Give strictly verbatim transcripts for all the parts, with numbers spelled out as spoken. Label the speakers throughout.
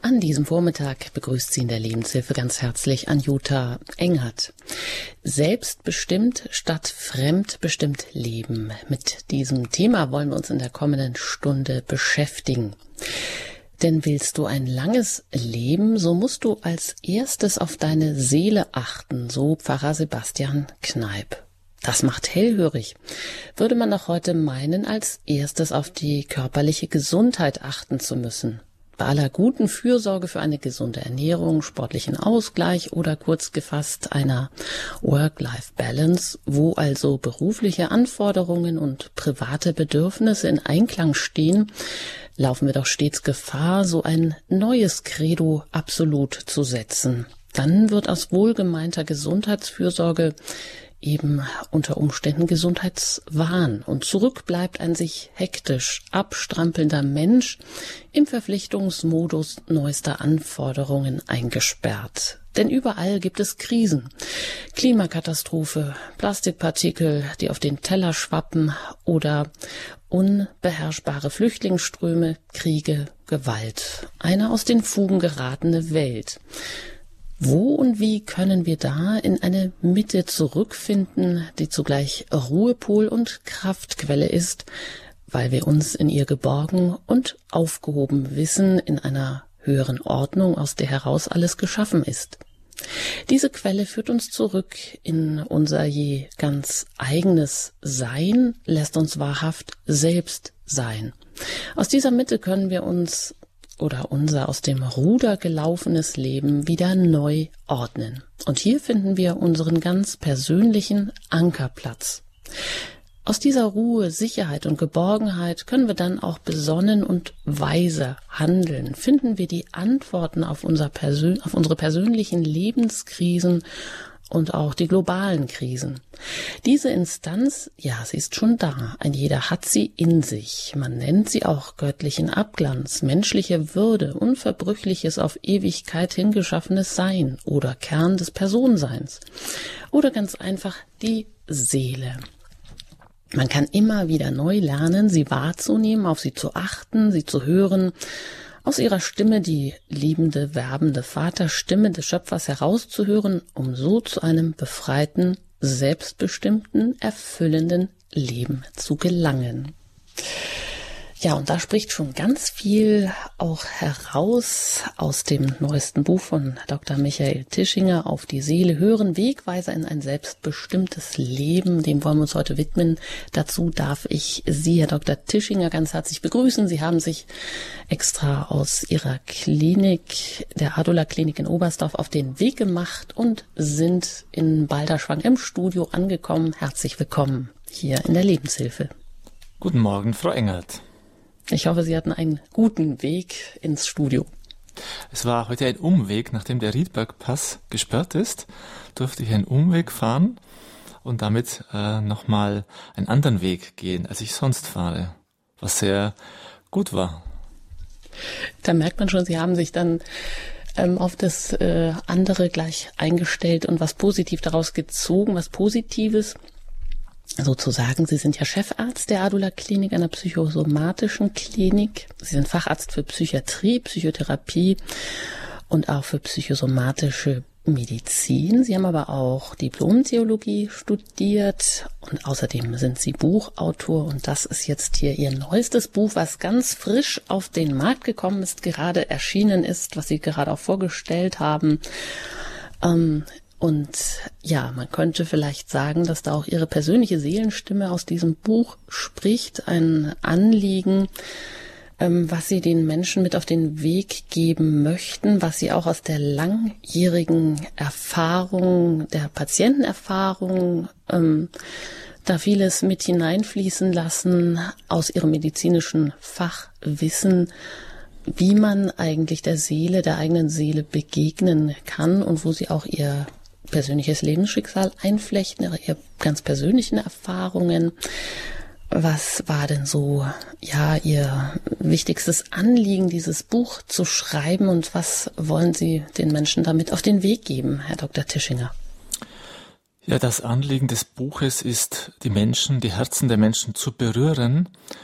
Speaker 1: An diesem Vormittag begrüßt Sie in der Lebenshilfe ganz herzlich Anjuta Engert. Selbstbestimmt statt fremdbestimmt leben. Mit diesem Thema wollen wir uns in der kommenden Stunde beschäftigen. Denn willst du ein langes Leben, so musst du als erstes auf deine Seele achten, so Pfarrer Sebastian Kneipp. Das macht hellhörig. Würde man doch heute meinen, als erstes auf die körperliche Gesundheit achten zu müssen. Bei aller guten Fürsorge für eine gesunde Ernährung, sportlichen Ausgleich oder kurz gefasst einer Work-Life-Balance, wo also berufliche Anforderungen und private Bedürfnisse in Einklang stehen, laufen wir doch stets Gefahr, so ein neues Credo absolut zu setzen. Dann wird aus wohlgemeinter Gesundheitsfürsorge eben unter Umständen Gesundheitswahn und zurück bleibt ein sich hektisch abstrampelnder Mensch im Verpflichtungsmodus neuester Anforderungen eingesperrt. Denn überall gibt es Krisen. Klimakatastrophe, Plastikpartikel, die auf den Teller schwappen oder unbeherrschbare Flüchtlingsströme, Kriege, Gewalt. Eine aus den Fugen geratene Welt. Wo und wie können wir da in eine Mitte zurückfinden, die zugleich Ruhepol und Kraftquelle ist, weil wir uns in ihr geborgen und aufgehoben wissen in einer höheren Ordnung, aus der heraus alles geschaffen ist? Diese Quelle führt uns zurück in unser je ganz eigenes Sein, lässt uns wahrhaft selbst sein. Aus dieser Mitte können wir uns oder unser aus dem Ruder gelaufenes Leben wieder neu ordnen. Und hier finden wir unseren ganz persönlichen Ankerplatz. Aus dieser Ruhe, Sicherheit und Geborgenheit können wir dann auch besonnen und weise handeln. Finden wir die Antworten auf, unser Persön- auf unsere persönlichen Lebenskrisen und auch die globalen Krisen. Diese Instanz, ja, sie ist schon da. Ein jeder hat sie in sich. Man nennt sie auch göttlichen Abglanz, menschliche Würde, unverbrüchliches, auf Ewigkeit hingeschaffenes Sein oder Kern des Personenseins. Oder ganz einfach die Seele. Man kann immer wieder neu lernen, sie wahrzunehmen, auf sie zu achten, sie zu hören, aus ihrer Stimme die liebende, werbende Vaterstimme des Schöpfers herauszuhören, um so zu einem befreiten, selbstbestimmten, erfüllenden Leben zu gelangen. Ja, und da spricht schon ganz viel auch heraus aus dem neuesten Buch von Doktor Michael Tischinger, Auf die Seele hören, Wegweiser in ein selbstbestimmtes Leben. Dem wollen wir uns heute widmen. Dazu darf ich Sie, Herr Doktor Tischinger, ganz herzlich begrüßen. Sie haben sich extra aus Ihrer Klinik, der Adula Klinik in Oberstdorf, auf den Weg gemacht und sind in Balderschwang im Studio angekommen. Herzlich willkommen hier in der Lebenshilfe.
Speaker 2: Guten Morgen, Frau Engert.
Speaker 1: Ich hoffe, Sie hatten einen guten Weg ins Studio.
Speaker 2: Es war heute ein Umweg, nachdem der Riedbergpass gesperrt ist, durfte ich einen Umweg fahren und damit äh, nochmal einen anderen Weg gehen, als ich sonst fahre, was sehr gut war.
Speaker 1: Da merkt man schon, Sie haben sich dann ähm, auf das äh, andere gleich eingestellt und was positiv daraus gezogen, was Positives. Sozusagen, Sie sind ja Chefarzt der Adula Klinik, einer psychosomatischen Klinik. Sie sind Facharzt für Psychiatrie, Psychotherapie und auch für psychosomatische Medizin. Sie haben aber auch Diplom-Theologie studiert und außerdem sind Sie Buchautor und das ist jetzt hier Ihr neuestes Buch, was ganz frisch auf den Markt gekommen ist, gerade erschienen ist, was Sie gerade auch vorgestellt haben. Ähm, Und ja, man könnte vielleicht sagen, dass da auch Ihre persönliche Seelenstimme aus diesem Buch spricht, ein Anliegen, ähm, was Sie den Menschen mit auf den Weg geben möchten, was Sie auch aus der langjährigen Erfahrung, der Patientenerfahrung, ähm, da vieles mit hineinfließen lassen, aus Ihrem medizinischen Fachwissen, wie man eigentlich der Seele, der eigenen Seele begegnen kann und wo Sie auch Ihr persönliches Lebensschicksal einflechten, Ihre ganz persönlichen Erfahrungen. Was war denn so, ja, Ihr wichtigstes Anliegen, dieses Buch zu schreiben und was wollen Sie den Menschen damit auf den Weg geben, Herr Doktor Tischinger?
Speaker 2: Ja, das Anliegen des Buches ist, die Menschen, die Herzen der Menschen zu berühren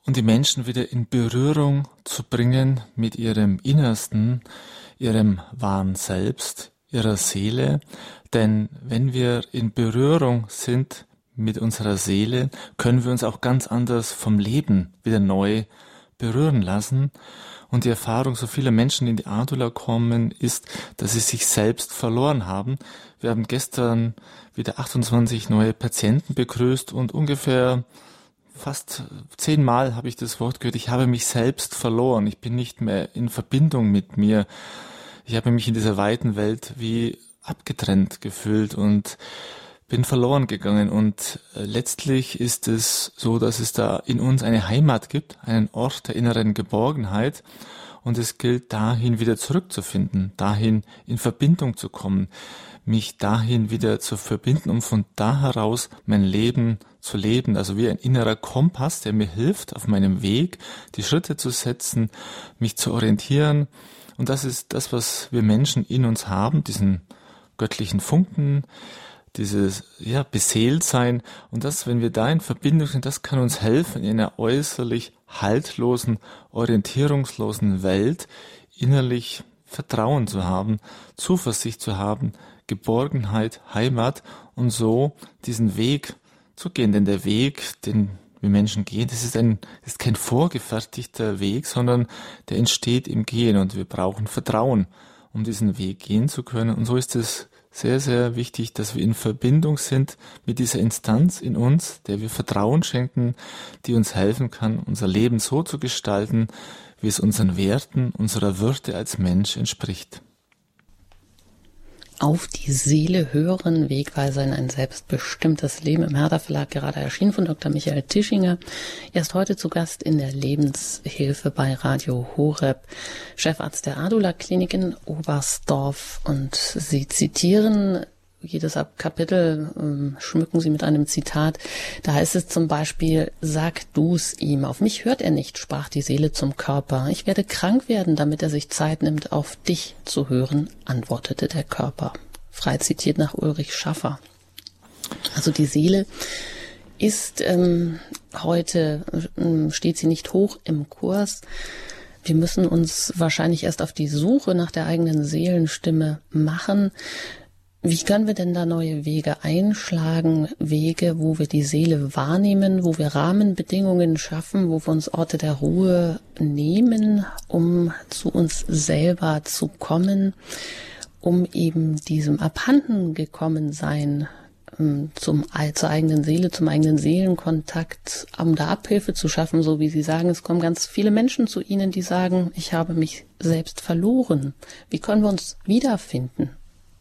Speaker 2: und die Menschen wieder in Berührung zu bringen mit ihrem Innersten, ihrem wahren Selbst, ihrer Seele. Denn wenn wir in Berührung sind mit unserer Seele, können wir uns auch ganz anders vom Leben wieder neu berühren lassen. Und die Erfahrung so vieler Menschen, die in die Adula kommen, ist, dass sie sich selbst verloren haben. Wir haben gestern wieder achtundzwanzig neue Patienten begrüßt und ungefähr fast zehnmal habe ich das Wort gehört, ich habe mich selbst verloren. Ich bin nicht mehr in Verbindung mit mir. Ich habe mich in dieser weiten Welt wie abgetrennt gefühlt und bin verloren gegangen. Und letztlich ist es so, dass es da in uns eine Heimat gibt, einen Ort der inneren Geborgenheit. Und es gilt, dahin wieder zurückzufinden, dahin in Verbindung zu kommen, mich dahin wieder zu verbinden, um von da heraus mein Leben zu leben. Also wie ein innerer Kompass, der mir hilft, auf meinem Weg die Schritte zu setzen, mich zu orientieren. Und das ist das, was wir Menschen in uns haben, diesen göttlichen Funken, dieses ja Beseeltsein. Und das, wenn wir da in Verbindung sind, das kann uns helfen, in einer äußerlich haltlosen, orientierungslosen Welt innerlich Vertrauen zu haben, Zuversicht zu haben, Geborgenheit, Heimat und so diesen Weg zu gehen. Denn der Weg, den wir Menschen gehen, das ist ein, das ist kein vorgefertigter Weg, sondern der entsteht im Gehen und wir brauchen Vertrauen, um diesen Weg gehen zu können. Und so ist es sehr, sehr wichtig, dass wir in Verbindung sind mit dieser Instanz in uns, der wir Vertrauen schenken, die uns helfen kann, unser Leben so zu gestalten, wie es unseren Werten, unserer Würde als Mensch entspricht.
Speaker 1: Auf die Seele hören, Wegweiser in ein selbstbestimmtes Leben, im Herder Verlag gerade erschienen von Doktor Michael Tischinger. Er ist heute zu Gast in der Lebenshilfe bei Radio Horeb, Chefarzt der Adula Klinik in Oberstdorf. Und Sie zitieren jedes Kapitel, ähm, schmücken Sie mit einem Zitat. Da heißt es zum Beispiel: Sag du's ihm, auf mich hört er nicht, sprach die Seele zum Körper. Ich werde krank werden, damit er sich Zeit nimmt, auf dich zu hören, antwortete der Körper. Frei zitiert nach Ulrich Schaffer. Also die Seele ist ähm, heute, ähm, steht sie nicht hoch im Kurs. Wir müssen uns wahrscheinlich erst auf die Suche nach der eigenen Seelenstimme machen. Wie können wir denn da neue Wege einschlagen? Wege, wo wir die Seele wahrnehmen, wo wir Rahmenbedingungen schaffen, wo wir uns Orte der Ruhe nehmen, um zu uns selber zu kommen, um eben diesem abhanden gekommen sein, zum, zur eigenen Seele, zum eigenen Seelenkontakt, um da Abhilfe zu schaffen, so wie Sie sagen. Es kommen ganz viele Menschen zu Ihnen, die sagen, ich habe mich selbst verloren. Wie können wir uns wiederfinden?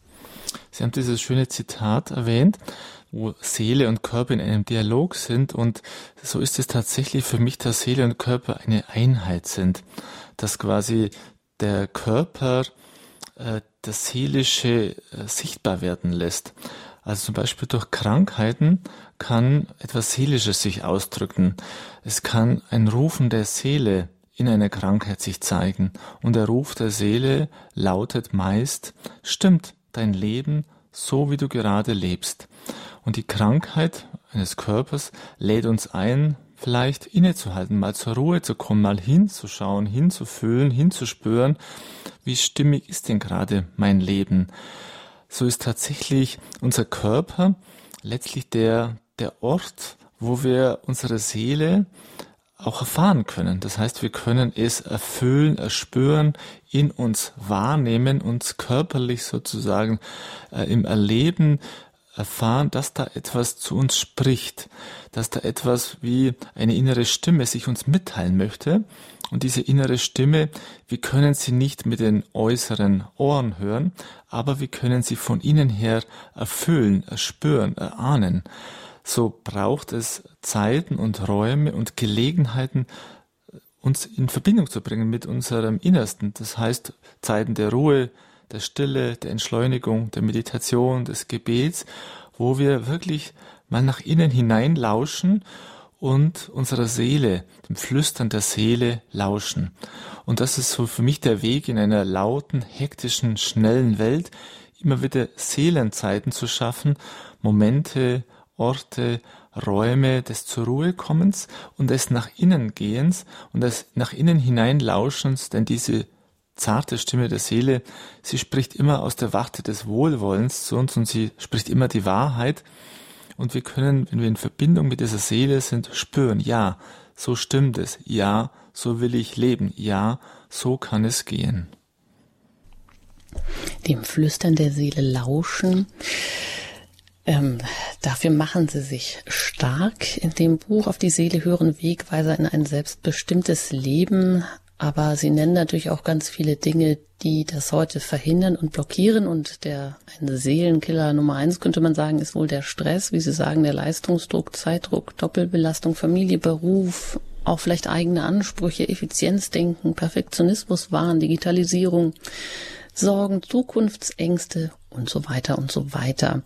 Speaker 2: Sie haben dieses schöne Zitat erwähnt, wo Seele und Körper in einem Dialog sind, und so ist es tatsächlich für mich, dass Seele und Körper eine Einheit sind, dass quasi der Körper äh, das Seelische äh, sichtbar werden lässt. Also zum Beispiel durch Krankheiten kann etwas Seelisches sich ausdrücken. Es kann ein Rufen der Seele in einer Krankheit sich zeigen, und der Ruf der Seele lautet meist: Stimmt dein Leben so, wie du gerade lebst. Und die Krankheit eines Körpers lädt uns ein, vielleicht innezuhalten, mal zur Ruhe zu kommen, mal hinzuschauen, hinzufühlen, hinzuspüren, wie stimmig ist denn gerade mein Leben. So ist tatsächlich unser Körper letztlich der, der Ort, wo wir unsere Seele auch erfahren können. Das heißt, wir können es erfüllen, erspüren, in uns wahrnehmen, uns körperlich sozusagen äh, im Erleben erfahren, dass da etwas zu uns spricht, dass da etwas wie eine innere Stimme sich uns mitteilen möchte. Und diese innere Stimme, wir können sie nicht mit den äußeren Ohren hören, aber wir können sie von innen her erfüllen, erspüren, erahnen. So braucht es Zeiten und Räume und Gelegenheiten, uns in Verbindung zu bringen mit unserem Innersten. Das heißt, Zeiten der Ruhe, der Stille, der Entschleunigung, der Meditation, des Gebets, wo wir wirklich mal nach innen hinein lauschen und unserer Seele, dem Flüstern der Seele lauschen. Und das ist so für mich der Weg in einer lauten, hektischen, schnellen Welt, immer wieder Seelenzeiten zu schaffen, Momente, Orte, Räume des zur Ruhe kommens und des nach innen gehens und des nach innen hinein Lauschens, denn diese zarte Stimme der Seele, sie spricht immer aus der Warte des Wohlwollens zu uns und sie spricht immer die Wahrheit. Und wir können, wenn wir in Verbindung mit dieser Seele sind, spüren, ja, so stimmt es, ja, so will ich leben, ja, so kann es gehen.
Speaker 1: Dem Flüstern der Seele lauschen. Ähm, dafür machen Sie sich stark in dem Buch Auf die Seele hören, Wegweiser in ein selbstbestimmtes Leben. Aber Sie nennen natürlich auch ganz viele Dinge, die das heute verhindern und blockieren. Und der ein Seelenkiller Nummer eins, könnte man sagen, ist wohl der Stress. Wie Sie sagen, der Leistungsdruck, Zeitdruck, Doppelbelastung, Familie, Beruf, auch vielleicht eigene Ansprüche, Effizienzdenken, Perfektionismus, Wahn, Digitalisierung, Sorgen, Zukunftsängste und so weiter und so weiter.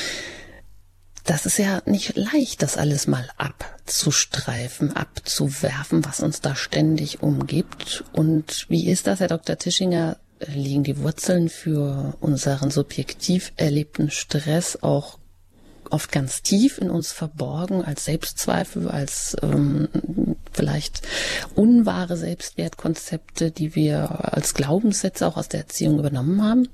Speaker 1: Das ist ja nicht leicht, das alles mal abzustreifen, abzuwerfen, was uns da ständig umgibt. Und wie ist das, Herr Doktor Tischinger? Liegen die Wurzeln für unseren subjektiv erlebten Stress auch oft ganz tief in uns verborgen, als Selbstzweifel, als ähm, vielleicht unwahre Selbstwertkonzepte, die wir als Glaubenssätze auch aus der Erziehung übernommen haben?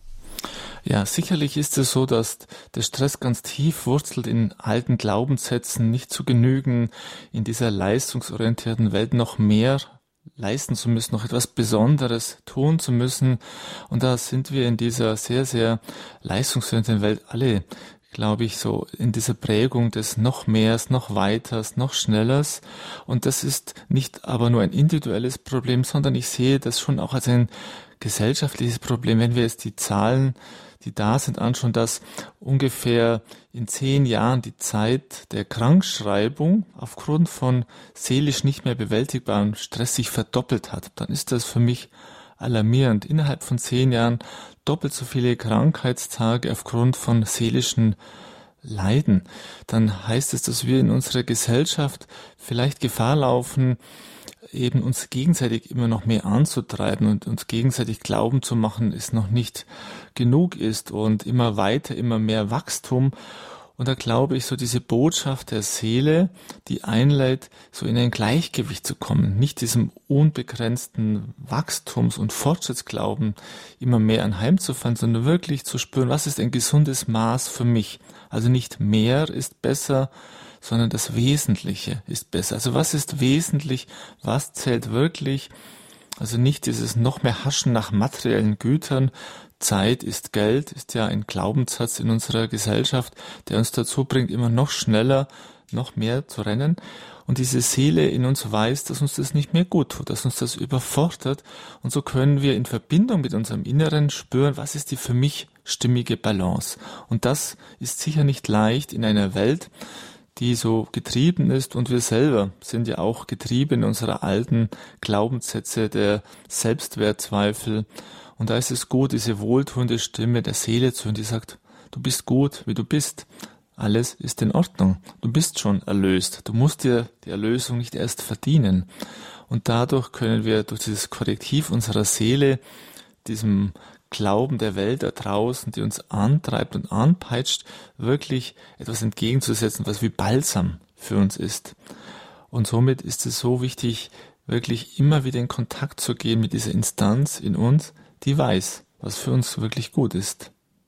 Speaker 2: Ja, sicherlich ist es so, dass der Stress ganz tief wurzelt in alten Glaubenssätzen, nicht zu genügen, in dieser leistungsorientierten Welt noch mehr leisten zu müssen, noch etwas Besonderes tun zu müssen. Und da sind wir in dieser sehr, sehr leistungsorientierten Welt alle, glaube ich, so in dieser Prägung des noch Mehrs, noch Weiters, noch Schnellers. Und das ist nicht aber nur ein individuelles Problem, sondern ich sehe das schon auch als ein gesellschaftliches Problem. Wenn wir jetzt die Zahlen, die da sind, anschauen, dass ungefähr in zehn Jahren die Zeit der Krankschreibung aufgrund von seelisch nicht mehr bewältigbarem Stress sich verdoppelt hat, dann ist das für mich alarmierend. Innerhalb von zehn Jahren doppelt so viele Krankheitstage aufgrund von seelischen Leiden. Dann heißt es, dass wir in unserer Gesellschaft vielleicht Gefahr laufen, eben uns gegenseitig immer noch mehr anzutreiben und uns gegenseitig glauben zu machen, es noch nicht genug ist und immer weiter, immer mehr Wachstum. Und da glaube ich, so diese Botschaft der Seele, die einlädt, so in ein Gleichgewicht zu kommen, nicht diesem unbegrenzten Wachstums- und Fortschrittsglauben immer mehr anheimzufallen, sondern wirklich zu spüren, was ist ein gesundes Maß für mich. Also nicht mehr ist besser, sondern das Wesentliche ist besser. Also was ist wesentlich, was zählt wirklich? Also nicht dieses noch mehr Haschen nach materiellen Gütern. Zeit ist Geld, ist ja ein Glaubenssatz in unserer Gesellschaft, der uns dazu bringt, immer noch schneller, noch mehr zu rennen. Und diese Seele in uns weiß, dass uns das nicht mehr gut tut, dass uns das überfordert. Und so können wir in Verbindung mit unserem Inneren spüren, was ist die für mich stimmige Balance. Und das ist sicher nicht leicht in einer Welt, die so getrieben ist, und wir selber sind ja auch getrieben in unserer alten Glaubenssätze der Selbstwertzweifel. Und da ist es gut, diese wohltuende Stimme der Seele zu hören, die sagt, du bist gut, wie du bist. Alles ist in Ordnung. Du bist schon erlöst. Du musst dir die Erlösung nicht erst verdienen. Und dadurch können wir durch dieses Korrektiv unserer Seele, diesem Glauben der Welt da draußen, die uns antreibt und anpeitscht, wirklich etwas entgegenzusetzen, was wie Balsam für uns ist. Und somit ist es so wichtig, wirklich immer wieder in Kontakt zu gehen mit dieser Instanz in uns, die weiß, was für uns wirklich gut ist.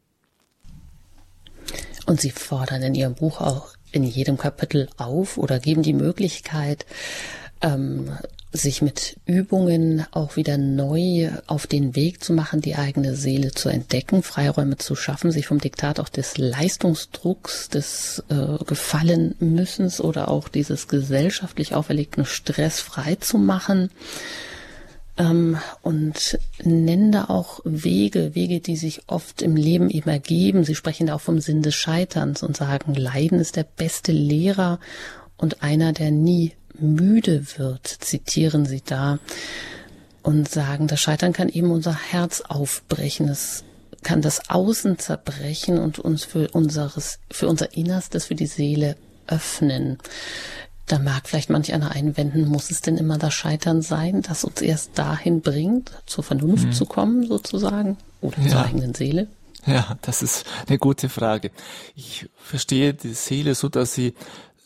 Speaker 1: Und Sie fordern in Ihrem Buch auch in jedem Kapitel auf oder geben die Möglichkeit, ähm, sich mit Übungen auch wieder neu auf den Weg zu machen, die eigene Seele zu entdecken, Freiräume zu schaffen, sich vom Diktat auch des Leistungsdrucks, des äh, Gefallenmüssens oder auch dieses gesellschaftlich auferlegten Stress frei zu machen. Ähm, und nennen da auch Wege, Wege, die sich oft im Leben eben ergeben. Sie sprechen da auch vom Sinn des Scheiterns und sagen, Leiden ist der beste Lehrer und einer, der nie müde wird, zitieren Sie da, und sagen, das Scheitern kann eben unser Herz aufbrechen, es kann das Außen zerbrechen und uns für unseres, für unser Innerstes, für die Seele öffnen. Da mag vielleicht manch einer einwenden, muss es denn immer das Scheitern sein, das uns erst dahin bringt, zur Vernunft mhm. zu kommen, sozusagen, oder ja. zur eigenen Seele?
Speaker 2: Ja, das ist eine gute Frage. Ich verstehe die Seele so, dass sie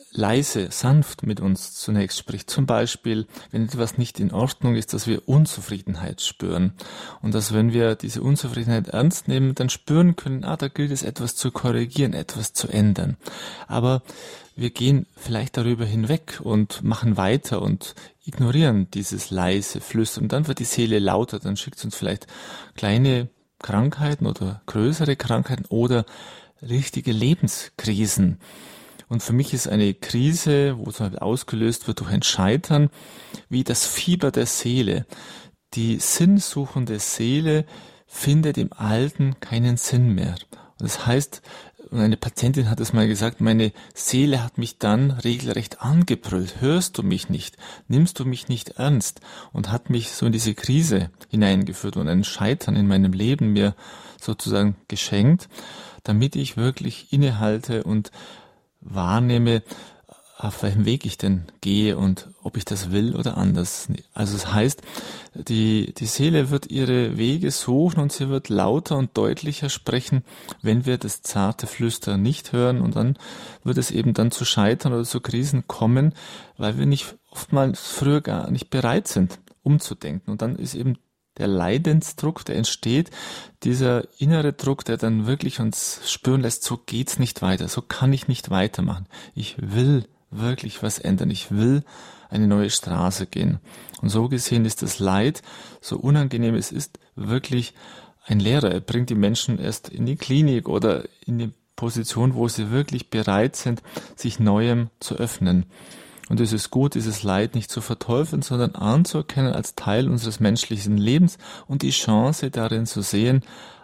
Speaker 2: leise, sanft mit uns zunächst spricht. Zum Beispiel, wenn etwas nicht in Ordnung ist, dass wir Unzufriedenheit spüren. Und dass, wenn wir diese Unzufriedenheit ernst nehmen, dann spüren können, ah, da gilt es etwas zu korrigieren, etwas zu ändern. Aber wir gehen vielleicht darüber hinweg und machen weiter und ignorieren dieses leise Flüstern. Und dann wird die Seele lauter, dann schickt es uns vielleicht kleine Krankheiten oder größere Krankheiten oder richtige Lebenskrisen. Und für mich ist eine Krise, wo es halt ausgelöst wird durch ein Scheitern, wie das Fieber der Seele. Die sinnsuchende Seele findet im Alten keinen Sinn mehr. Und das heißt, und eine Patientin hat es mal gesagt, meine Seele hat mich dann regelrecht angebrüllt. Hörst du mich nicht? Nimmst du mich nicht ernst? Und hat mich so in diese Krise hineingeführt und ein Scheitern in meinem Leben mir sozusagen geschenkt, damit ich wirklich innehalte und wahrnehme, auf welchem Weg ich denn gehe und ob ich das will oder anders. Also das heißt, die, die Seele wird ihre Wege suchen und sie wird lauter und deutlicher sprechen, wenn wir das zarte Flüstern nicht hören, und dann wird es eben dann zu Scheitern oder zu Krisen kommen, weil wir nicht oftmals früher gar nicht bereit sind, umzudenken. Und dann ist eben der Leidensdruck, der entsteht, dieser innere Druck, der dann wirklich uns spüren lässt, so geht's nicht weiter, so kann ich nicht weitermachen. Ich will wirklich was ändern. Ich will eine neue Straße gehen. Und so gesehen ist das Leid, so unangenehm es ist, wirklich ein Lehrer. Er bringt die Menschen erst in die Klinik oder in die Position, wo sie wirklich bereit sind, sich Neuem zu öffnen. Und es ist gut, dieses Leid nicht zu verteufeln, sondern anzuerkennen als Teil unseres menschlichen Lebens und die Chance darin zu sehen,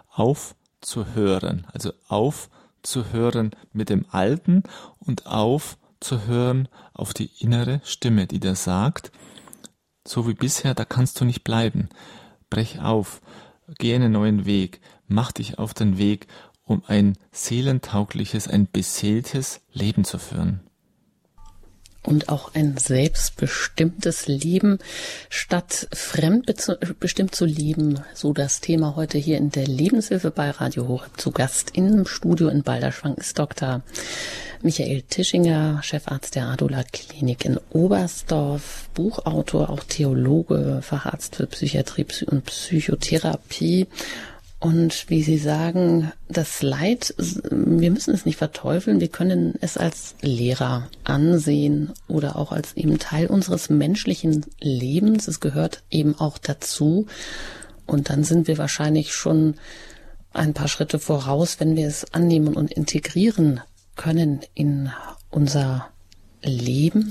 Speaker 2: aufzuhören. Also aufzuhören mit dem Alten und auf zu hören auf die innere Stimme, die da sagt, so wie bisher, da kannst du nicht bleiben. Brech auf, geh einen neuen Weg, mach dich auf den Weg, um ein seelentaugliches, ein beseeltes Leben zu führen.
Speaker 1: Und auch ein selbstbestimmtes Leben statt fremdbestimmt zu leben. So das Thema heute hier in der Lebenshilfe bei Radio Horeb. Zu Gast im Studio in Balderschwang ist Doktor Michael Tischinger, Chefarzt der Adulat-Klinik in Oberstdorf, Buchautor, auch Theologe, Facharzt für Psychiatrie und Psychotherapie. Und wie Sie sagen, das Leid, wir müssen es nicht verteufeln, wir können es als Lehrer ansehen oder auch als eben Teil unseres menschlichen Lebens. Es gehört eben auch dazu. Und dann sind wir wahrscheinlich schon ein paar Schritte voraus, wenn wir es annehmen und integrieren können in unser Leben.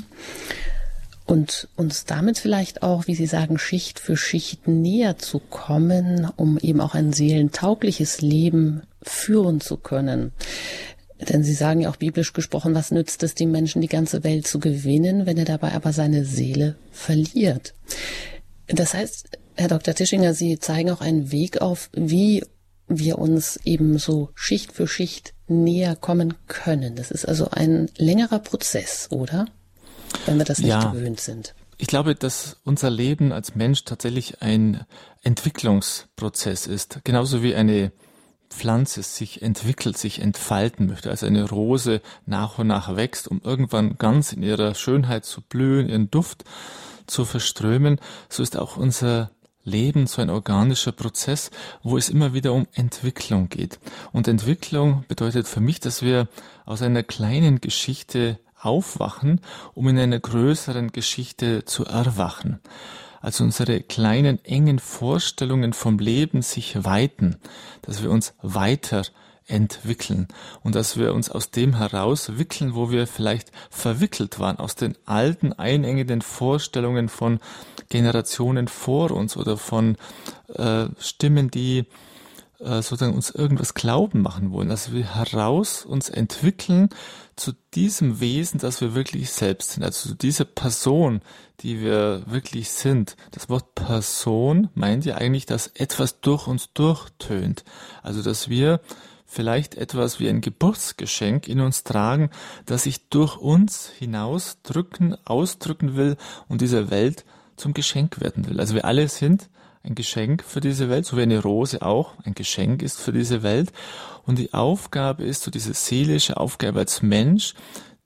Speaker 1: Und uns damit vielleicht auch, wie Sie sagen, Schicht für Schicht näher zu kommen, um eben auch ein seelentaugliches Leben führen zu können. Denn Sie sagen ja auch biblisch gesprochen, was nützt es dem Menschen, die ganze Welt zu gewinnen, wenn er dabei aber seine Seele verliert? Das heißt, Herr Doktor Tischinger, Sie zeigen auch einen Weg auf, wie wir uns eben so Schicht für Schicht näher kommen können. Das ist also ein längerer Prozess, oder? Wenn wir das nicht ja, gewöhnt sind.
Speaker 2: Ich glaube, dass unser Leben als Mensch tatsächlich ein Entwicklungsprozess ist. Genauso wie eine Pflanze sich entwickelt, sich entfalten möchte. Also eine Rose nach und nach wächst, um irgendwann ganz in ihrer Schönheit zu blühen, ihren Duft zu verströmen. So ist auch unser Leben so ein organischer Prozess, wo es immer wieder um Entwicklung geht. Und Entwicklung bedeutet für mich, dass wir aus einer kleinen Geschichte aufwachen, um in einer größeren Geschichte zu erwachen. Also unsere kleinen, engen Vorstellungen vom Leben sich weiten, dass wir uns weiterentwickeln und dass wir uns aus dem herauswickeln, wo wir vielleicht verwickelt waren, aus den alten, einengenden Vorstellungen von Generationen vor uns oder von äh, Stimmen, die äh, sozusagen uns irgendwas glauben machen wollen, dass wir heraus uns entwickeln zu diesem Wesen, das wir wirklich selbst sind, also zu dieser Person, die wir wirklich sind. Das Wort Person meint ja eigentlich, dass etwas durch uns durchtönt. Also, dass wir vielleicht etwas wie ein Geburtsgeschenk in uns tragen, das sich durch uns hinausdrücken, ausdrücken will und dieser Welt zum Geschenk werden will. Also wir alle sind ein Geschenk für diese Welt, so wie eine Rose auch ein Geschenk ist für diese Welt. Und die Aufgabe ist so diese seelische Aufgabe als Mensch,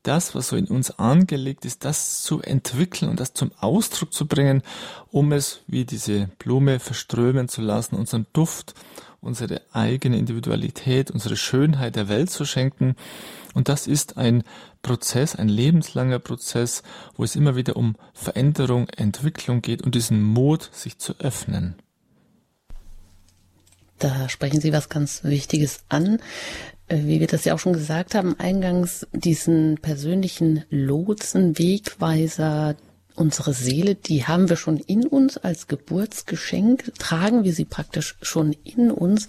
Speaker 2: das, was so in uns angelegt ist, das zu entwickeln und das zum Ausdruck zu bringen, um es wie diese Blume verströmen zu lassen, unseren Duft, unsere eigene Individualität, unsere Schönheit der Welt zu schenken. Und das ist ein Prozess, ein lebenslanger Prozess, wo es immer wieder um Veränderung, Entwicklung geht und diesen Mut, sich zu öffnen.
Speaker 1: Da sprechen Sie was ganz Wichtiges an. Wie wir das ja auch schon gesagt haben, eingangs diesen persönlichen Lotsen, Wegweiser, unsere Seele, die haben wir schon in uns als Geburtsgeschenk, tragen wir sie praktisch schon in uns.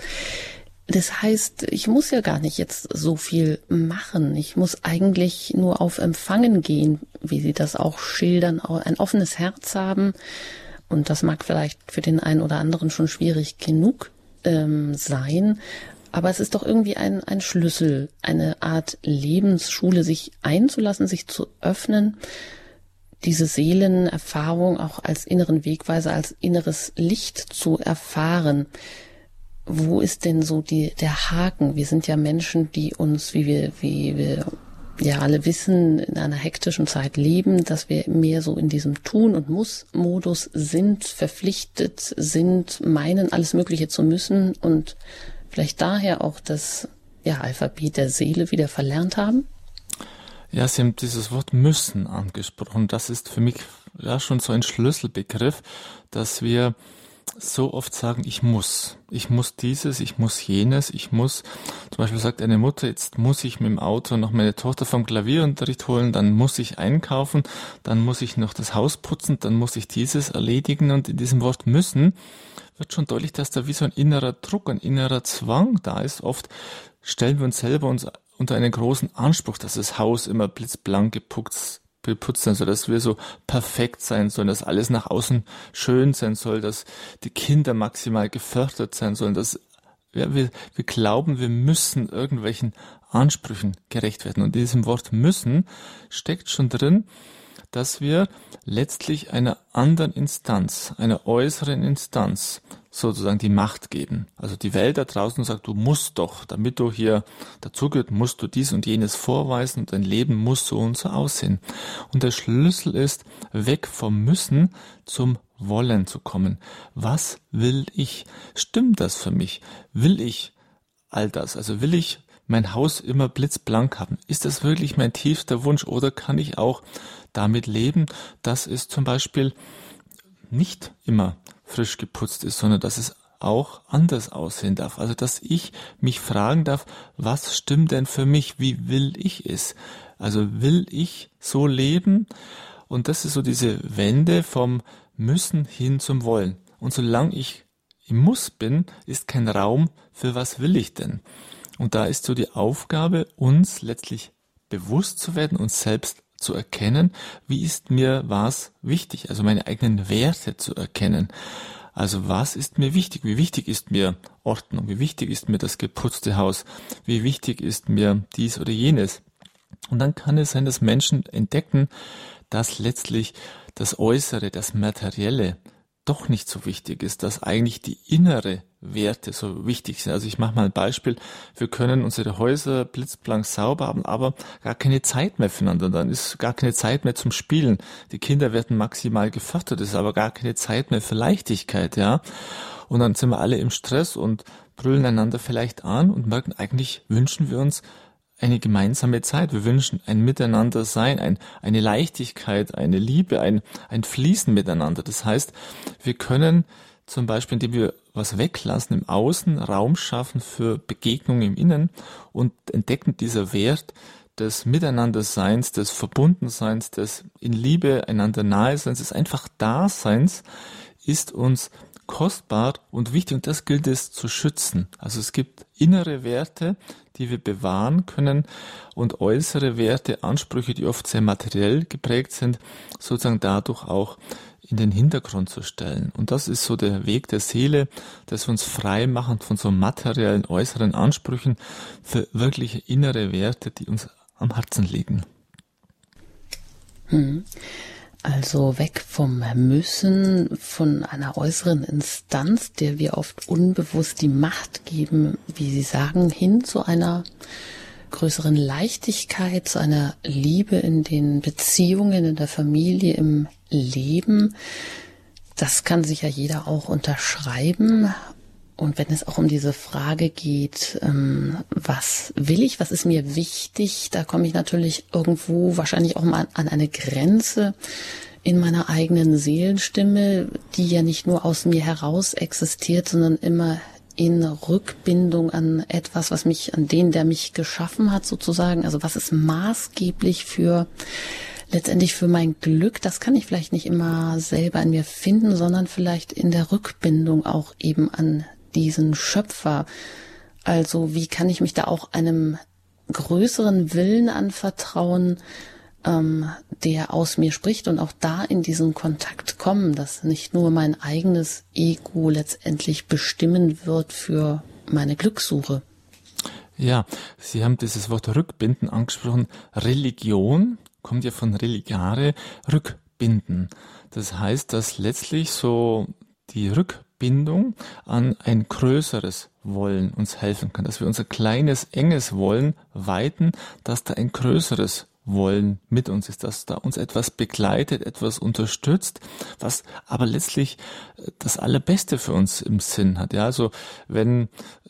Speaker 1: Das heißt, ich muss ja gar nicht jetzt so viel machen. Ich muss eigentlich nur auf Empfangen gehen, wie Sie das auch schildern, ein offenes Herz haben. Und das mag vielleicht für den einen oder anderen schon schwierig genug ähm, sein. Aber es ist doch irgendwie ein, ein Schlüssel, eine Art Lebensschule, sich einzulassen, sich zu öffnen, diese Seelenerfahrung auch als inneren Wegweiser, als inneres Licht zu erfahren. Wo ist denn so die, der Haken? Wir sind ja Menschen, die uns, wie wir, wie wir ja alle wissen, in einer hektischen Zeit leben, dass wir mehr so in diesem Tun- und Muss-Modus sind, verpflichtet sind, meinen, alles Mögliche zu müssen und vielleicht daher auch das ja, Alphabet der Seele wieder verlernt haben?
Speaker 2: Ja, Sie haben dieses Wort müssen angesprochen. Das ist für mich ja schon so ein Schlüsselbegriff, dass wir so oft sagen, ich muss. Ich muss dieses, ich muss jenes, ich muss. Zum Beispiel sagt eine Mutter, jetzt muss ich mit dem Auto noch meine Tochter vom Klavierunterricht holen, dann muss ich einkaufen, dann muss ich noch das Haus putzen, dann muss ich dieses erledigen. Und in diesem Wort müssen wird schon deutlich, dass da wie so ein innerer Druck, ein innerer Zwang da ist. Oft stellen wir uns selber uns unter einen großen Anspruch, dass das Haus immer blitzblank geputzt geputzt sein soll, dass wir so perfekt sein sollen, dass alles nach außen schön sein soll, dass die Kinder maximal gefördert sein sollen, dass ja, wir, wir glauben, wir müssen irgendwelchen Ansprüchen gerecht werden. Und in diesem Wort müssen steckt schon drin, dass wir letztlich einer anderen Instanz, einer äußeren Instanz sozusagen die Macht geben. Also die Welt da draußen sagt, du musst doch, damit du hier dazugehört, musst du dies und jenes vorweisen und dein Leben muss so und so aussehen. Und der Schlüssel ist, weg vom Müssen zum Wollen zu kommen. Was will ich? Stimmt das für mich? Will ich all das? Also will ich mein Haus immer blitzblank haben? Ist das wirklich mein tiefster Wunsch oder kann ich auch damit leben, dass es zum Beispiel nicht immer frisch geputzt ist, sondern dass es auch anders aussehen darf. Also dass ich mich fragen darf, was stimmt denn für mich? Wie will ich es? Also will ich so leben? Und das ist so diese Wende vom Müssen hin zum Wollen. Und solange ich im Muss bin, ist kein Raum für was will ich denn? Und da ist so die Aufgabe, uns letztlich bewusst zu werden, uns selbst zu erkennen, wie ist mir was wichtig, also meine eigenen Werte zu erkennen. Also was ist mir wichtig? Wie wichtig ist mir Ordnung? Wie wichtig ist mir das geputzte Haus? Wie wichtig ist mir dies oder jenes? Und dann kann es sein, dass Menschen entdecken, dass letztlich das Äußere, das Materielle doch nicht so wichtig ist, dass eigentlich die innere Werte so wichtig sind. Also ich mache mal ein Beispiel. Wir können unsere Häuser blitzblank sauber haben, aber gar keine Zeit mehr füreinander. Dann ist gar keine Zeit mehr zum Spielen. Die Kinder werden maximal gefördert, ist aber gar keine Zeit mehr für Leichtigkeit, ja. Und dann sind wir alle im Stress und brüllen einander vielleicht an und merken, eigentlich wünschen wir uns eine gemeinsame Zeit. Wir wünschen ein Miteinander sein, ein, eine Leichtigkeit, eine Liebe, ein, ein Fließen miteinander. Das heißt, wir können zum Beispiel, indem wir was weglassen im Außen, Raum schaffen für Begegnungen im Innen und entdecken dieser Wert des Miteinanderseins, des Verbundenseins, des in Liebe einander Naheseins, des einfach Daseins, ist uns kostbar und wichtig und das gilt es zu schützen. Also es gibt innere Werte, die wir bewahren können und äußere Werte, Ansprüche, die oft sehr materiell geprägt sind, sozusagen dadurch auch in den Hintergrund zu stellen. Und das ist so der Weg der Seele, dass wir uns frei machen von so materiellen äußeren Ansprüchen für wirkliche innere Werte, die uns am Herzen liegen.
Speaker 1: Hm. Also weg vom Müssen, von einer äußeren Instanz, der wir oft unbewusst die Macht geben, wie Sie sagen, hin zu einer größeren Leichtigkeit, zu einer Liebe in den Beziehungen, in der Familie, im Leben. Das kann sich ja jeder auch unterschreiben. Und wenn es auch um diese Frage geht, ähm, was will ich, was ist mir wichtig, da komme ich natürlich irgendwo wahrscheinlich auch mal an eine Grenze in meiner eigenen Seelenstimme, die ja nicht nur aus mir heraus existiert, sondern immer in Rückbindung an etwas, was mich, an den, der mich geschaffen hat sozusagen. Also was ist maßgeblich für, letztendlich für mein Glück? Das kann ich vielleicht nicht immer selber in mir finden, sondern vielleicht in der Rückbindung auch eben an diesen Schöpfer. Also wie kann ich mich da auch einem größeren Willen anvertrauen, ähm, der aus mir spricht und auch da in diesen Kontakt kommen, dass nicht nur mein eigenes Ego letztendlich bestimmen wird für meine Glückssuche.
Speaker 2: Ja, Sie haben dieses Wort Rückbinden angesprochen. Religion kommt ja von religare, Rückbinden. Das heißt, dass letztlich so die Rückbindung an ein größeres Wollen uns helfen kann, dass wir unser kleines, enges Wollen weiten, dass da ein größeres Wollen mit uns ist, dass da uns etwas begleitet, etwas unterstützt, was aber letztlich das Allerbeste für uns im Sinn hat. Ja, also wenn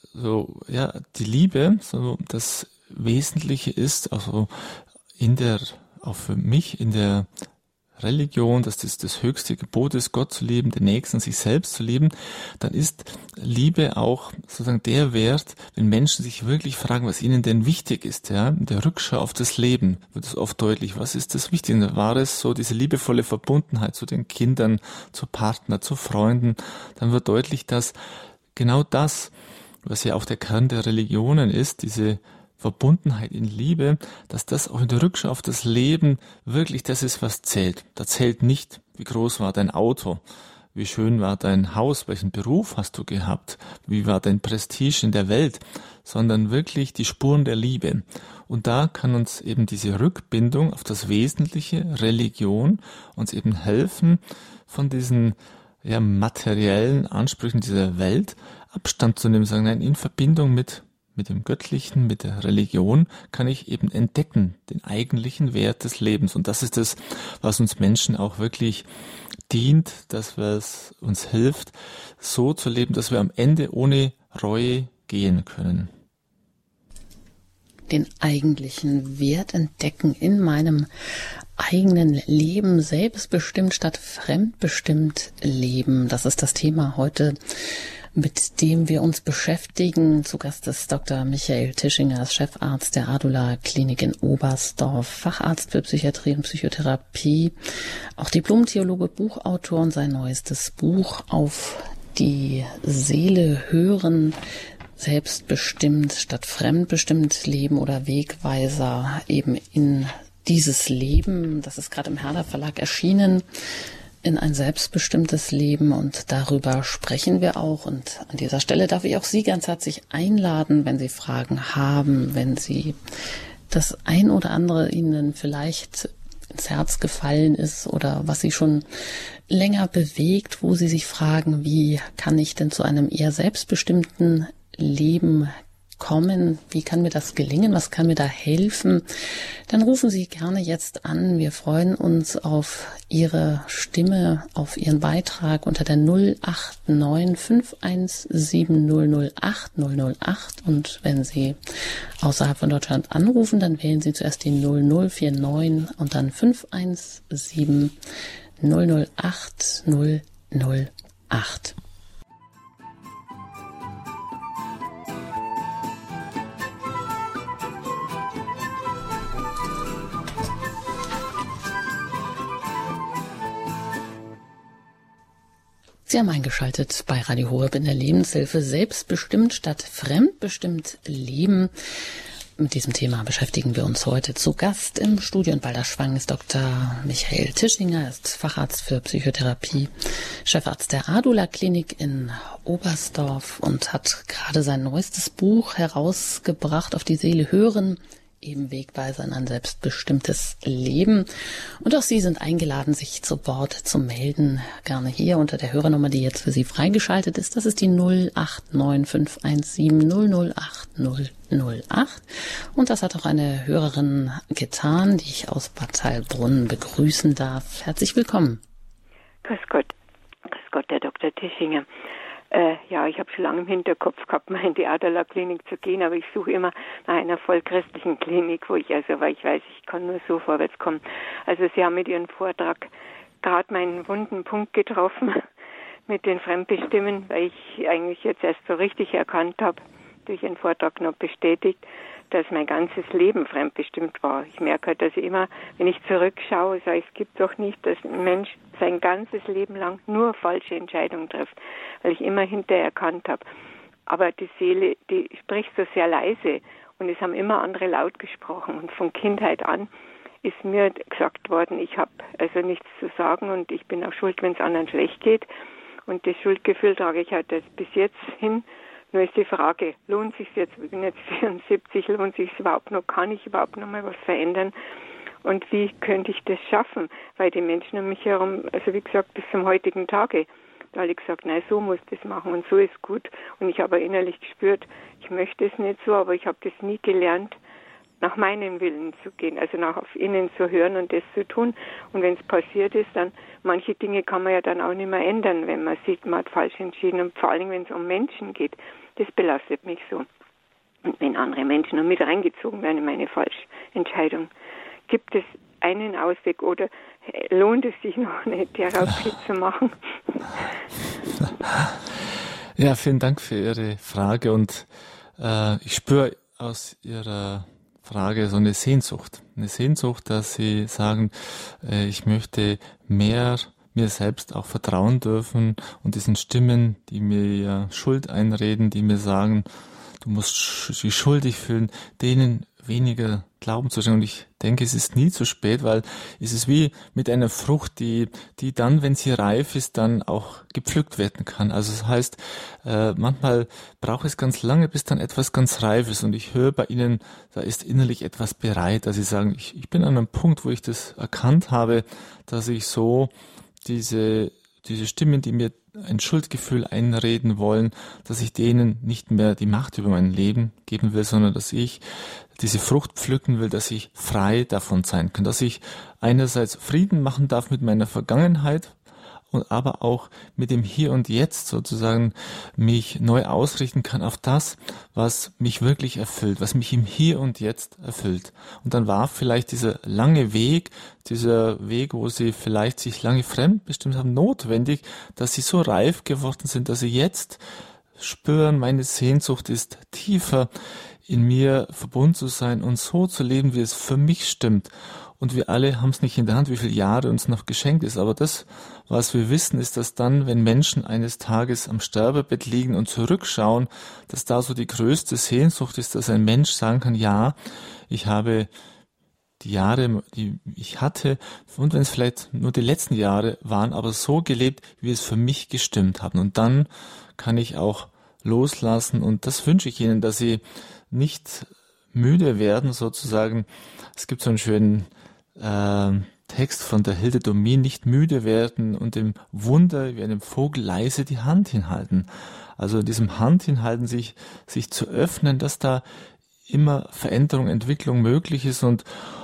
Speaker 2: so ja die Liebe so das Wesentliche ist, also in der auch für mich in der Religion, dass das das höchste Gebot ist, Gott zu lieben, den Nächsten, sich selbst zu lieben, dann ist Liebe auch sozusagen der Wert, wenn Menschen sich wirklich fragen, was ihnen denn wichtig ist. Ja, in der Rückschau auf das Leben wird es oft deutlich, was ist das Wichtige? Da war es so diese liebevolle Verbundenheit zu den Kindern, zu Partner, zu Freunden. Dann wird deutlich, dass genau das, was ja auch der Kern der Religionen ist, diese Verbundenheit in Liebe, dass das auch in der Rückschau auf das Leben wirklich das ist, was zählt. Da zählt nicht, wie groß war dein Auto, wie schön war dein Haus, welchen Beruf hast du gehabt, wie war dein Prestige in der Welt, sondern wirklich die Spuren der Liebe. Und da kann uns eben diese Rückbindung auf das Wesentliche, Religion, uns eben helfen, von diesen ja, materiellen Ansprüchen dieser Welt Abstand zu nehmen, sagen, nein, in Verbindung mit mit dem Göttlichen, mit der Religion kann ich eben entdecken, den eigentlichen Wert des Lebens. Und das ist das, was uns Menschen auch wirklich dient, dass es uns hilft, so zu leben, dass wir am Ende ohne Reue gehen können.
Speaker 1: Den eigentlichen Wert entdecken in meinem eigenen Leben, selbstbestimmt statt fremdbestimmt leben. Das ist das Thema heute, mit dem wir uns beschäftigen. Zu Gast ist Doktor Michael Tischinger, Chefarzt der Adula Klinik in Oberstdorf, Facharzt für Psychiatrie und Psychotherapie, auch Diplom-Theologe, Buchautor und sein neuestes Buch Auf die Seele hören, selbstbestimmt statt fremdbestimmt leben oder Wegweiser eben in dieses Leben. Das ist gerade im Herder Verlag erschienen. In ein selbstbestimmtes Leben, und darüber sprechen wir auch. Und an dieser Stelle darf ich auch Sie ganz herzlich einladen, wenn Sie Fragen haben, wenn Sie das ein oder andere Ihnen vielleicht ins Herz gefallen ist oder was Sie schon länger bewegt, wo Sie sich fragen, wie kann ich denn zu einem eher selbstbestimmten Leben kommen, wie kann mir das gelingen, was kann mir da helfen, dann rufen Sie gerne jetzt an. Wir freuen uns auf Ihre Stimme, auf Ihren Beitrag unter der null acht neun fünf eins sieben null null acht null null acht, und wenn Sie außerhalb von Deutschland anrufen, dann wählen Sie zuerst die null null vier neun und dann fünf eins sieben null null acht null null acht. Sie haben eingeschaltet bei Radio Horeb in der Lebenshilfe, selbstbestimmt statt fremdbestimmt leben. Mit diesem Thema beschäftigen wir uns heute. Zu Gast im Studio in Balderschwang ist Doktor Michael Tischinger, er ist Facharzt für Psychotherapie, Chefarzt der Adula Klinik in Oberstdorf und hat gerade sein neuestes Buch herausgebracht, Auf die Seele hören, eben Wegweiser in ein selbstbestimmtes Leben. Und auch Sie sind eingeladen, sich zu Wort zu melden. Gerne hier unter der Hörernummer, die jetzt für Sie freigeschaltet ist. Das ist die null acht neun fünf eins sieben null null acht null null acht. Und das hat auch eine Hörerin getan, die ich aus Bad Heilbrunn begrüßen darf. Herzlich willkommen.
Speaker 3: Grüß Gott. Grüß Gott, Herr Doktor Tischinger. Äh, ja, ich habe schon lange im Hinterkopf gehabt, mal in die Adler-Klinik zu gehen, aber ich suche immer nach einer vollchristlichen Klinik, wo ich, also, weil ich weiß, ich kann nur so vorwärts kommen. Also Sie haben mit Ihrem Vortrag gerade meinen wunden Punkt getroffen mit den Fremdbestimmen, weil ich eigentlich jetzt erst so richtig erkannt habe, durch Ihren Vortrag noch bestätigt, dass mein ganzes Leben fremdbestimmt war. Ich merke halt, dass ich immer, wenn ich zurückschaue, sage ich, es gibt doch nicht, dass ein Mensch sein ganzes Leben lang nur falsche Entscheidungen trifft, weil ich immer hinterher erkannt habe. Aber die Seele, die spricht so sehr leise und es haben immer andere laut gesprochen. Und von Kindheit an ist mir gesagt worden, ich habe also nichts zu sagen und ich bin auch schuld, wenn es anderen schlecht geht. Und das Schuldgefühl trage ich halt bis jetzt hin. Nur ist die Frage, lohnt sich jetzt, ich bin jetzt vierundsiebzig, lohnt sich es überhaupt noch, kann ich überhaupt noch mal was verändern? Und wie könnte ich das schaffen? Weil die Menschen um mich herum, also wie gesagt, bis zum heutigen Tage, da habe ich gesagt, nein, so muss das machen und so ist gut. Und ich habe innerlich gespürt, ich möchte es nicht so, aber ich habe das nie gelernt, nach meinem Willen zu gehen, also nach auf innen zu hören und das zu tun. Und wenn es passiert ist, dann, manche Dinge kann man ja dann auch nicht mehr ändern, wenn man sieht, man hat falsch entschieden. Und vor allem, wenn es um Menschen geht, das belastet mich so. Und wenn andere Menschen noch mit reingezogen werden in meine Falschentscheidung, gibt es einen Ausweg oder lohnt es sich noch eine Therapie zu machen?
Speaker 2: Ja, vielen Dank für Ihre Frage und äh, ich spüre aus Ihrer Frage so eine Sehnsucht. Eine Sehnsucht, dass Sie sagen, äh, ich möchte mehr mir selbst auch vertrauen dürfen und diesen Stimmen, die mir ja Schuld einreden, die mir sagen, du musst dich schuldig fühlen, denen weniger Glauben zu schenken. Und ich denke, es ist nie zu spät, weil es ist wie mit einer Frucht, die, die dann, wenn sie reif ist, dann auch gepflückt werden kann. Also das heißt, äh, manchmal braucht es ganz lange, bis dann etwas ganz reif ist. Und ich höre bei Ihnen, da ist innerlich etwas bereit, dass Sie sagen, ich, ich bin an einem Punkt, wo ich das erkannt habe, dass ich so diese, diese Stimmen, die mir ein Schuldgefühl einreden wollen, dass ich denen nicht mehr die Macht über mein Leben geben will, sondern dass ich diese Frucht pflücken will, dass ich frei davon sein kann, dass ich einerseits Frieden machen darf mit meiner Vergangenheit und aber auch mit dem Hier und Jetzt sozusagen mich neu ausrichten kann auf das, was mich wirklich erfüllt, was mich im Hier und Jetzt erfüllt. Und dann war vielleicht dieser lange Weg, dieser Weg, wo Sie vielleicht sich lange fremdbestimmt haben, notwendig, dass Sie so reif geworden sind, dass Sie jetzt spüren, meine Sehnsucht ist tiefer in mir verbunden zu sein und so zu leben, wie es für mich stimmt. Und wir alle haben es nicht in der Hand, wie viele Jahre uns noch geschenkt ist. Aber das, was wir wissen, ist, dass dann, wenn Menschen eines Tages am Sterbebett liegen und zurückschauen, dass da so die größte Sehnsucht ist, dass ein Mensch sagen kann, ja, ich habe die Jahre, die ich hatte, und wenn es vielleicht nur die letzten Jahre waren, aber so gelebt, wie es für mich gestimmt haben. Und dann kann ich auch loslassen. Und das wünsche ich Ihnen, dass Sie nicht müde werden, sozusagen. Es gibt so einen schönen äh, Text von der Hilde Domin, nicht müde werden und dem Wunder wie einem Vogel leise die Hand hinhalten. Also in diesem Hand hinhalten, sich, sich zu öffnen, dass da immer Veränderung, Entwicklung möglich ist. Und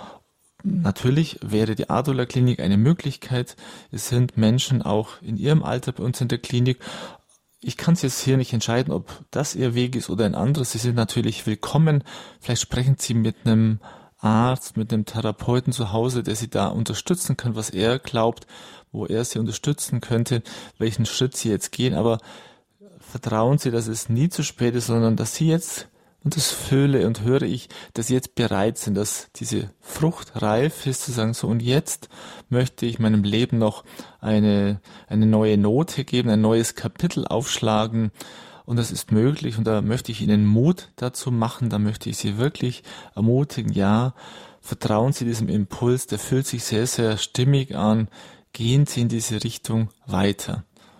Speaker 2: natürlich wäre die Adler-Klinik eine Möglichkeit. Es sind Menschen auch in ihrem Alter bei uns in der Klinik. Ich kann es jetzt hier nicht entscheiden, ob das Ihr Weg ist oder ein anderes. Sie sind natürlich willkommen. Vielleicht sprechen Sie mit einem Arzt, mit einem Therapeuten zu Hause, der Sie da unterstützen kann, was er glaubt, wo er Sie unterstützen könnte, welchen Schritt Sie jetzt gehen. Aber vertrauen Sie, dass es nie zu spät ist, sondern dass Sie jetzt, und das fühle und höre ich, dass Sie jetzt bereit sind, dass diese Frucht reif ist, zu sagen, so und jetzt möchte ich meinem Leben noch eine, eine neue Note geben, ein neues Kapitel aufschlagen. Und das ist möglich und da möchte ich Ihnen Mut dazu machen, da möchte ich Sie wirklich ermutigen, ja, vertrauen Sie diesem Impuls, der fühlt sich sehr, sehr stimmig an, gehen Sie in diese Richtung weiter.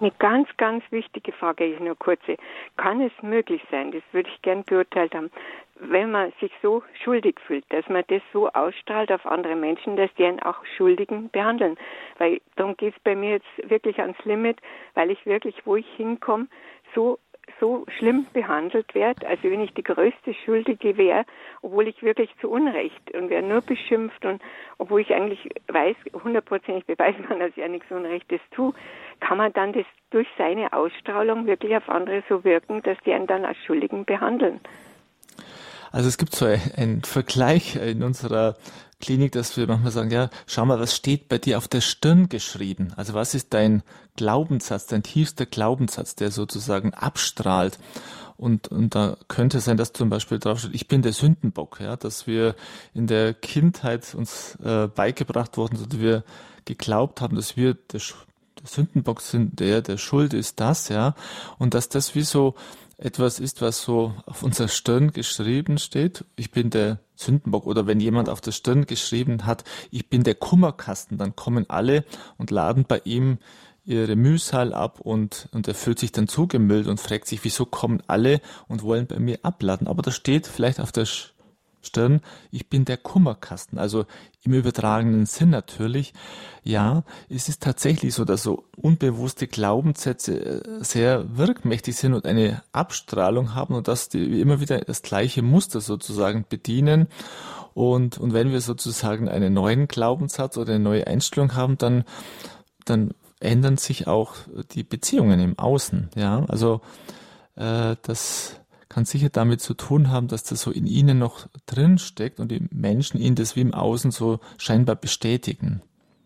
Speaker 3: Eine ganz, ganz wichtige Frage ist nur kurze. Kann es möglich sein, das würde ich gern beurteilt haben, wenn man sich so schuldig fühlt, dass man das so ausstrahlt auf andere Menschen, dass die einen auch Schuldigen behandeln. Weil darum geht es bei mir jetzt wirklich ans Limit, weil ich wirklich, wo ich hinkomme, so so schlimm behandelt werde, also wenn ich die größte Schuldige wäre, obwohl ich wirklich zu Unrecht und wäre nur beschimpft und obwohl ich eigentlich weiß, hundertprozentig beweisen kann, dass ich ja nichts Unrechtes tue, kann man dann das durch seine Ausstrahlung wirklich auf andere so wirken, dass die einen dann als Schuldigen behandeln.
Speaker 2: Also es gibt so einen Vergleich in unserer Klinik, dass wir manchmal sagen, ja, schau mal, was steht bei dir auf der Stirn geschrieben? Also was ist dein Glaubenssatz, dein tiefster Glaubenssatz, der sozusagen abstrahlt? Und, und da könnte es sein, dass zum Beispiel drauf steht, ich bin der Sündenbock, ja, dass wir in der Kindheit uns äh, beigebracht wurden, dass wir geglaubt haben, dass wir der, der Sündenbock sind, der, der Schuld ist das, ja, und dass das wie so etwas ist, was so auf unserer Stirn geschrieben steht. Ich bin der Sündenbock. Oder wenn jemand auf der Stirn geschrieben hat, ich bin der Kummerkasten, dann kommen alle und laden bei ihm ihre Mühsal ab und, und er fühlt sich dann zugemüllt und fragt sich, wieso kommen alle und wollen bei mir abladen. Aber da steht vielleicht auf der Stirn, ich bin der Kummerkasten. Also im übertragenen Sinn natürlich. Ja, es ist tatsächlich so, dass so unbewusste Glaubenssätze sehr wirkmächtig sind und eine Abstrahlung haben und dass die immer wieder das gleiche Muster sozusagen bedienen. Und, und wenn wir sozusagen einen neuen Glaubenssatz oder eine neue Einstellung haben, dann, dann ändern sich auch die Beziehungen im Außen. Ja, also äh, das kann sicher damit zu tun haben, dass das so in ihnen noch drin steckt und die Menschen ihnen das wie im Außen so scheinbar bestätigen.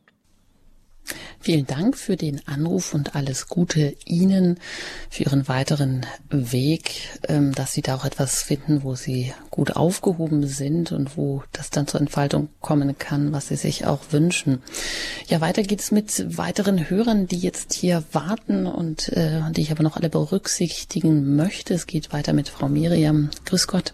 Speaker 1: Vielen Dank für den Anruf und alles Gute Ihnen für Ihren weiteren Weg, dass Sie da auch etwas finden, wo Sie gut aufgehoben sind und wo das dann zur Entfaltung kommen kann, was Sie sich auch wünschen. Ja, weiter geht's mit weiteren Hörern, die jetzt hier warten und äh, die ich aber noch alle berücksichtigen möchte. Es geht weiter mit Frau Miriam. Grüß Gott.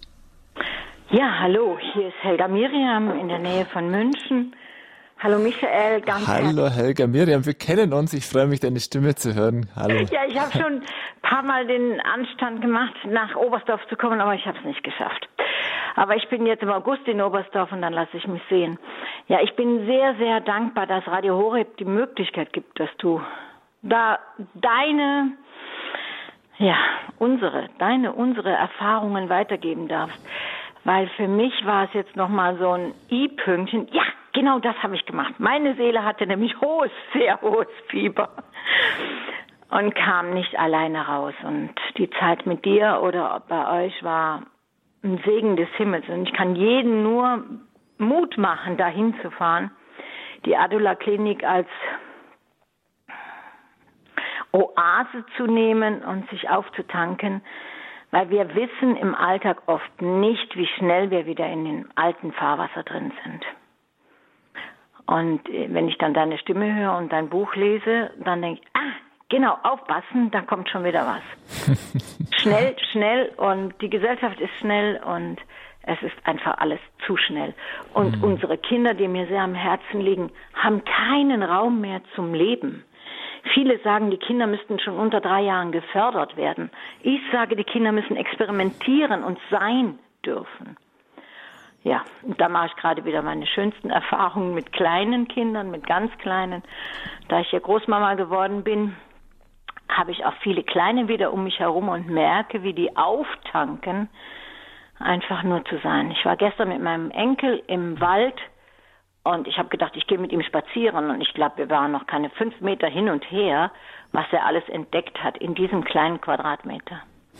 Speaker 4: Ja, hallo, hier ist Helga Miriam in der Nähe von München. Hallo Michael, ganz
Speaker 2: Hallo Helga Miriam, wir kennen uns, ich freue mich, deine Stimme zu hören. Hallo.
Speaker 4: Ja, ich habe schon ein paar Mal den Anstand gemacht, nach Oberstdorf zu kommen, aber ich habe es nicht geschafft. Aber ich bin jetzt im August in Oberstdorf und dann lasse ich mich sehen. Ja, ich bin sehr, sehr dankbar, dass Radio Horeb die Möglichkeit gibt, dass du da deine, ja, unsere, deine, unsere Erfahrungen weitergeben darfst. Weil für mich war es jetzt nochmal so ein I-Pünktchen. Ja, genau das habe ich gemacht. Meine Seele hatte nämlich hohes, sehr hohes Fieber und kam nicht alleine raus. Und die Zeit mit dir oder bei euch war ein Segen des Himmels. Und ich kann jeden nur Mut machen, dahin zu fahren. Die Adula Klinik als Oase zu nehmen und sich aufzutanken. Weil wir wissen im Alltag oft nicht, wie schnell wir wieder in dem alten Fahrwasser drin sind. Und wenn ich dann deine Stimme höre und dein Buch lese, dann denke ich, ah, genau, aufpassen, da kommt schon wieder was. Schnell, schnell und die Gesellschaft ist schnell und es ist einfach alles zu schnell. Und mhm. unsere Kinder, die mir sehr am Herzen liegen, haben keinen Raum mehr zum Leben. Viele sagen, die Kinder müssten schon unter drei Jahren gefördert werden. Ich sage, die Kinder müssen experimentieren und sein dürfen. Ja, und da mache ich gerade wieder meine schönsten Erfahrungen mit kleinen Kindern, mit ganz kleinen. Da ich ja Großmama geworden bin, habe ich auch viele Kleine wieder um mich herum und merke, wie die auftanken, einfach nur zu sein. Ich war gestern mit meinem Enkel im Wald. Und ich habe gedacht, ich gehe mit ihm spazieren und ich glaube, wir waren noch keine fünf Meter hin und her, was er alles entdeckt hat in diesem kleinen Quadratmeter.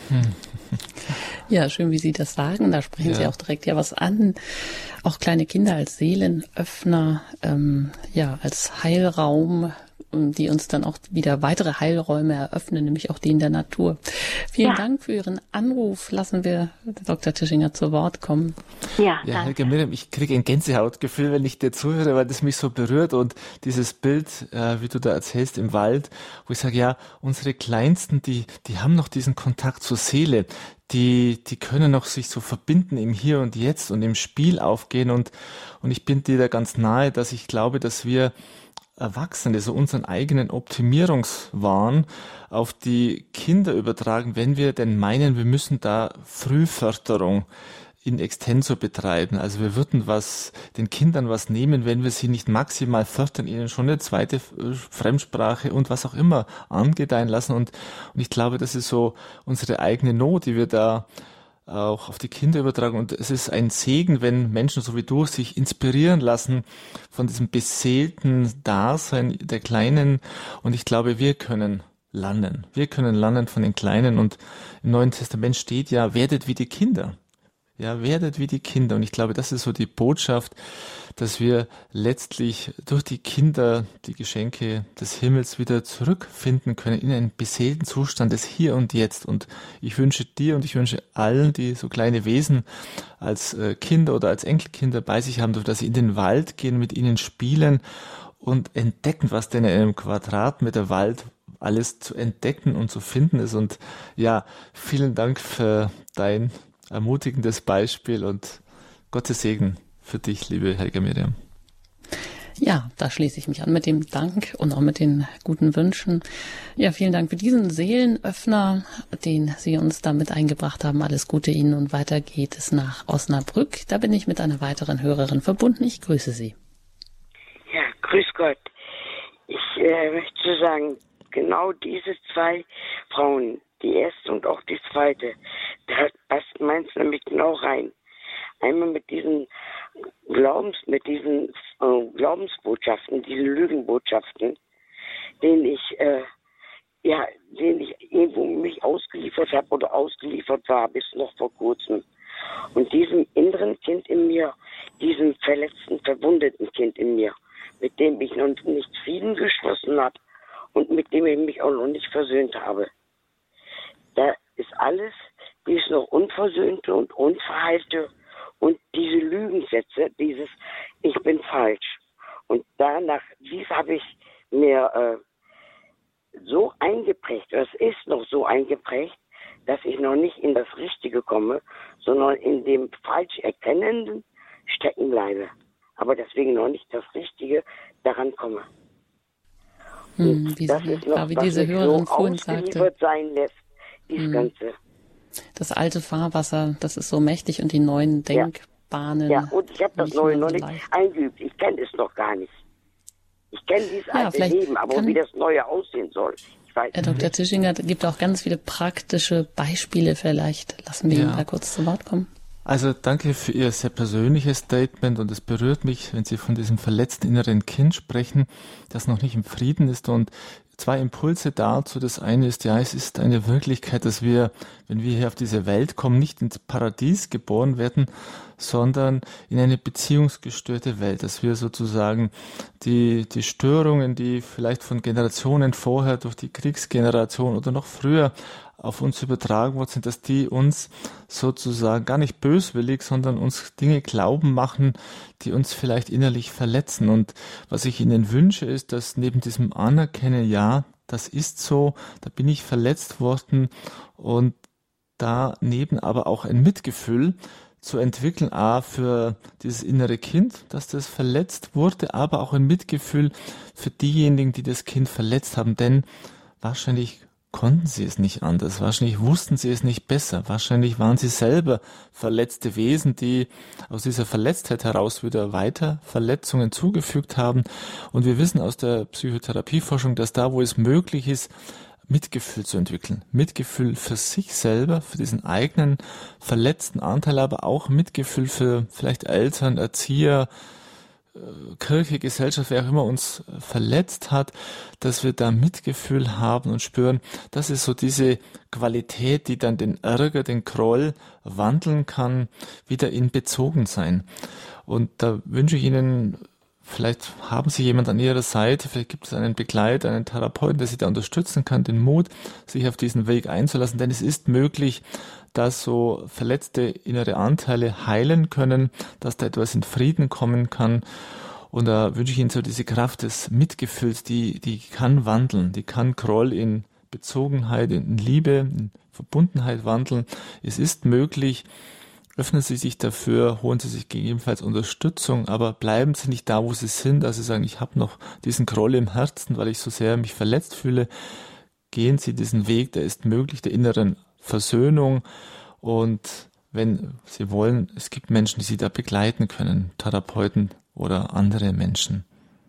Speaker 1: Ja, schön, wie Sie das sagen. Da sprechen ja. Sie auch direkt ja was an. Auch kleine Kinder als Seelenöffner, ähm, ja, als Heilraum, die uns dann auch wieder weitere Heilräume eröffnen, nämlich auch die in der Natur. Vielen ja. Dank für Ihren Anruf. Lassen wir Doktor Tischinger zu Wort kommen.
Speaker 4: Ja,
Speaker 2: ja Helga Miriam, ich kriege ein Gänsehautgefühl, wenn ich dir zuhöre, weil das mich so berührt und dieses Bild, äh, wie du da erzählst im Wald, wo ich sage, ja, unsere Kleinsten, die, die haben noch diesen Kontakt zur Seele. Die, die können noch sich so verbinden im Hier und Jetzt und im Spiel aufgehen und, und ich bin dir da ganz nahe, dass ich glaube, dass wir Erwachsene, so unseren eigenen Optimierungswahn auf die Kinder übertragen, wenn wir denn meinen, wir müssen da Frühförderung in extenso betreiben. Also wir würden was den Kindern was nehmen, wenn wir sie nicht maximal fördern, ihnen schon eine zweite Fremdsprache und was auch immer angedeihen lassen. Und, und ich glaube, das ist so unsere eigene Not, die wir da auch auf die Kinder übertragen. Und es ist ein Segen, wenn Menschen so wie du sich inspirieren lassen von diesem beseelten Dasein der Kleinen. Und ich glaube, wir können lernen. Wir können lernen von den Kleinen. Und im Neuen Testament steht ja, werdet wie die Kinder. Ja, werdet wie die Kinder. Und ich glaube, das ist so die Botschaft, dass wir letztlich durch die Kinder die Geschenke des Himmels wieder zurückfinden können in einen beseelten Zustand des Hier und Jetzt. Und ich wünsche dir und ich wünsche allen, die so kleine Wesen als Kinder oder als Enkelkinder bei sich haben, dass sie in den Wald gehen, mit ihnen spielen und entdecken, was denn in einem Quadratmeter Wald alles zu entdecken und zu finden ist. Und ja, vielen Dank für dein ermutigendes Beispiel und Gottes Segen für dich, liebe Helga Miriam.
Speaker 1: Ja, da schließe ich mich an mit dem Dank und auch mit den guten Wünschen. Ja, vielen Dank für diesen Seelenöffner, den Sie uns da mit eingebracht haben. Alles Gute Ihnen und weiter geht es nach Osnabrück. Da bin ich mit einer weiteren Hörerin verbunden. Ich grüße Sie.
Speaker 5: Ja, grüß Gott. Ich äh, möchte sagen, genau diese zwei Frauen, die erste und auch die zweite, da passt meins nämlich genau rein. Einmal mit diesen Glaubens, mit diesen äh, Glaubensbotschaften, diesen Lügenbotschaften, denen ich, äh, ja, denen ich irgendwo mich ausgeliefert habe oder ausgeliefert war bis noch vor kurzem. Und diesem inneren Kind in mir, diesem verletzten, verwundeten Kind in mir, mit dem ich noch nicht Frieden geschlossen habe und mit dem ich mich auch noch nicht versöhnt habe. Da ist alles, dieses noch Unversöhnte und Unverheilte und diese Lügensätze, dieses Ich bin falsch. Und danach, dies habe ich mir äh, so eingeprägt, es ist noch so eingeprägt, dass ich noch nicht in das Richtige komme, sondern in dem falsch Erkennenden stecken bleibe. Aber deswegen noch nicht das Richtige daran komme.
Speaker 1: Hm, wie, das ist noch, ja, wie diese Hörerin so vorhin sagte.
Speaker 5: Sein lässt. Das Ganze.
Speaker 1: Das alte Fahrwasser, das ist so mächtig und die neuen Denkbahnen.
Speaker 5: Ja, ja und ich habe das Neue noch nicht leicht. eingeübt. Ich kenne es noch gar nicht. Ich kenne dieses ja, alte Leben, aber wie das Neue aussehen soll, ich weiß
Speaker 1: Herr Doktor Tischinger gibt auch ganz viele praktische Beispiele. Vielleicht lassen wir ja. ihn da kurz zu Wort kommen.
Speaker 2: Also danke für Ihr sehr persönliches Statement und es berührt mich, wenn Sie von diesem verletzten inneren Kind sprechen, das noch nicht im Frieden ist und zwei Impulse dazu. Das eine ist, ja, es ist eine Wirklichkeit, dass wir, wenn wir hier auf diese Welt kommen, nicht ins Paradies geboren werden, sondern in eine beziehungsgestörte Welt, dass wir sozusagen die, die Störungen, die vielleicht von Generationen vorher durch die Kriegsgeneration oder noch früher auf uns übertragen worden sind, dass die uns sozusagen gar nicht böswillig, sondern uns Dinge glauben machen, die uns vielleicht innerlich verletzen. Und was ich Ihnen wünsche, ist, dass neben diesem Anerkennen, ja, das ist so, da bin ich verletzt worden und daneben aber auch ein Mitgefühl zu entwickeln, a, für dieses innere Kind, dass das verletzt wurde, aber auch ein Mitgefühl für diejenigen, die das Kind verletzt haben, denn wahrscheinlich konnten sie es nicht anders, wahrscheinlich wussten sie es nicht besser, wahrscheinlich waren sie selber verletzte Wesen, die aus dieser Verletztheit heraus wieder weiter Verletzungen zugefügt haben. Und wir wissen aus der Psychotherapieforschung, dass da, wo es möglich ist, Mitgefühl zu entwickeln. Mitgefühl für sich selber, für diesen eigenen verletzten Anteil, aber auch Mitgefühl für vielleicht Eltern, Erzieher, Kirche, Gesellschaft, wer auch immer uns verletzt hat, dass wir da Mitgefühl haben und spüren, das ist so diese Qualität, die dann den Ärger, den Groll wandeln kann, wieder in Bezogensein. Und da wünsche ich Ihnen, vielleicht haben Sie jemand an Ihrer Seite, vielleicht gibt es einen Begleiter, einen Therapeuten, der Sie da unterstützen kann, den Mut, sich auf diesen Weg einzulassen, denn es ist möglich, dass so verletzte innere Anteile heilen können, dass da etwas in Frieden kommen kann. Und da wünsche ich Ihnen so diese Kraft des Mitgefühls, die, die kann wandeln, die kann Groll in Bezogenheit, in Liebe, in Verbundenheit wandeln. Es ist möglich, öffnen Sie sich dafür, holen Sie sich gegebenenfalls Unterstützung, aber bleiben Sie nicht da, wo Sie sind, dass Sie sagen, ich habe noch diesen Groll im Herzen, weil ich so sehr mich verletzt fühle. Gehen Sie diesen Weg, der ist möglich, der inneren Versöhnung. Und wenn Sie wollen, es gibt Menschen, die Sie da begleiten können, Therapeuten oder andere Menschen.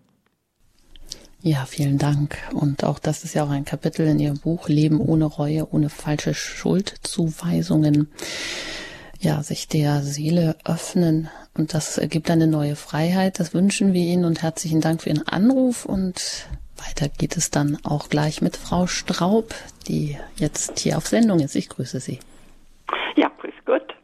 Speaker 1: Ja, vielen Dank. Und auch das ist ja auch ein Kapitel in Ihrem Buch, Leben ohne Reue, ohne falsche Schuldzuweisungen. Ja, sich der Seele öffnen, und das ergibt eine neue Freiheit. Das wünschen wir Ihnen und herzlichen Dank für Ihren Anruf. Und weiter geht es dann auch gleich mit Frau Straub, die jetzt hier auf Sendung ist. Ich grüße Sie.
Speaker 6: Ja, grüß Gott.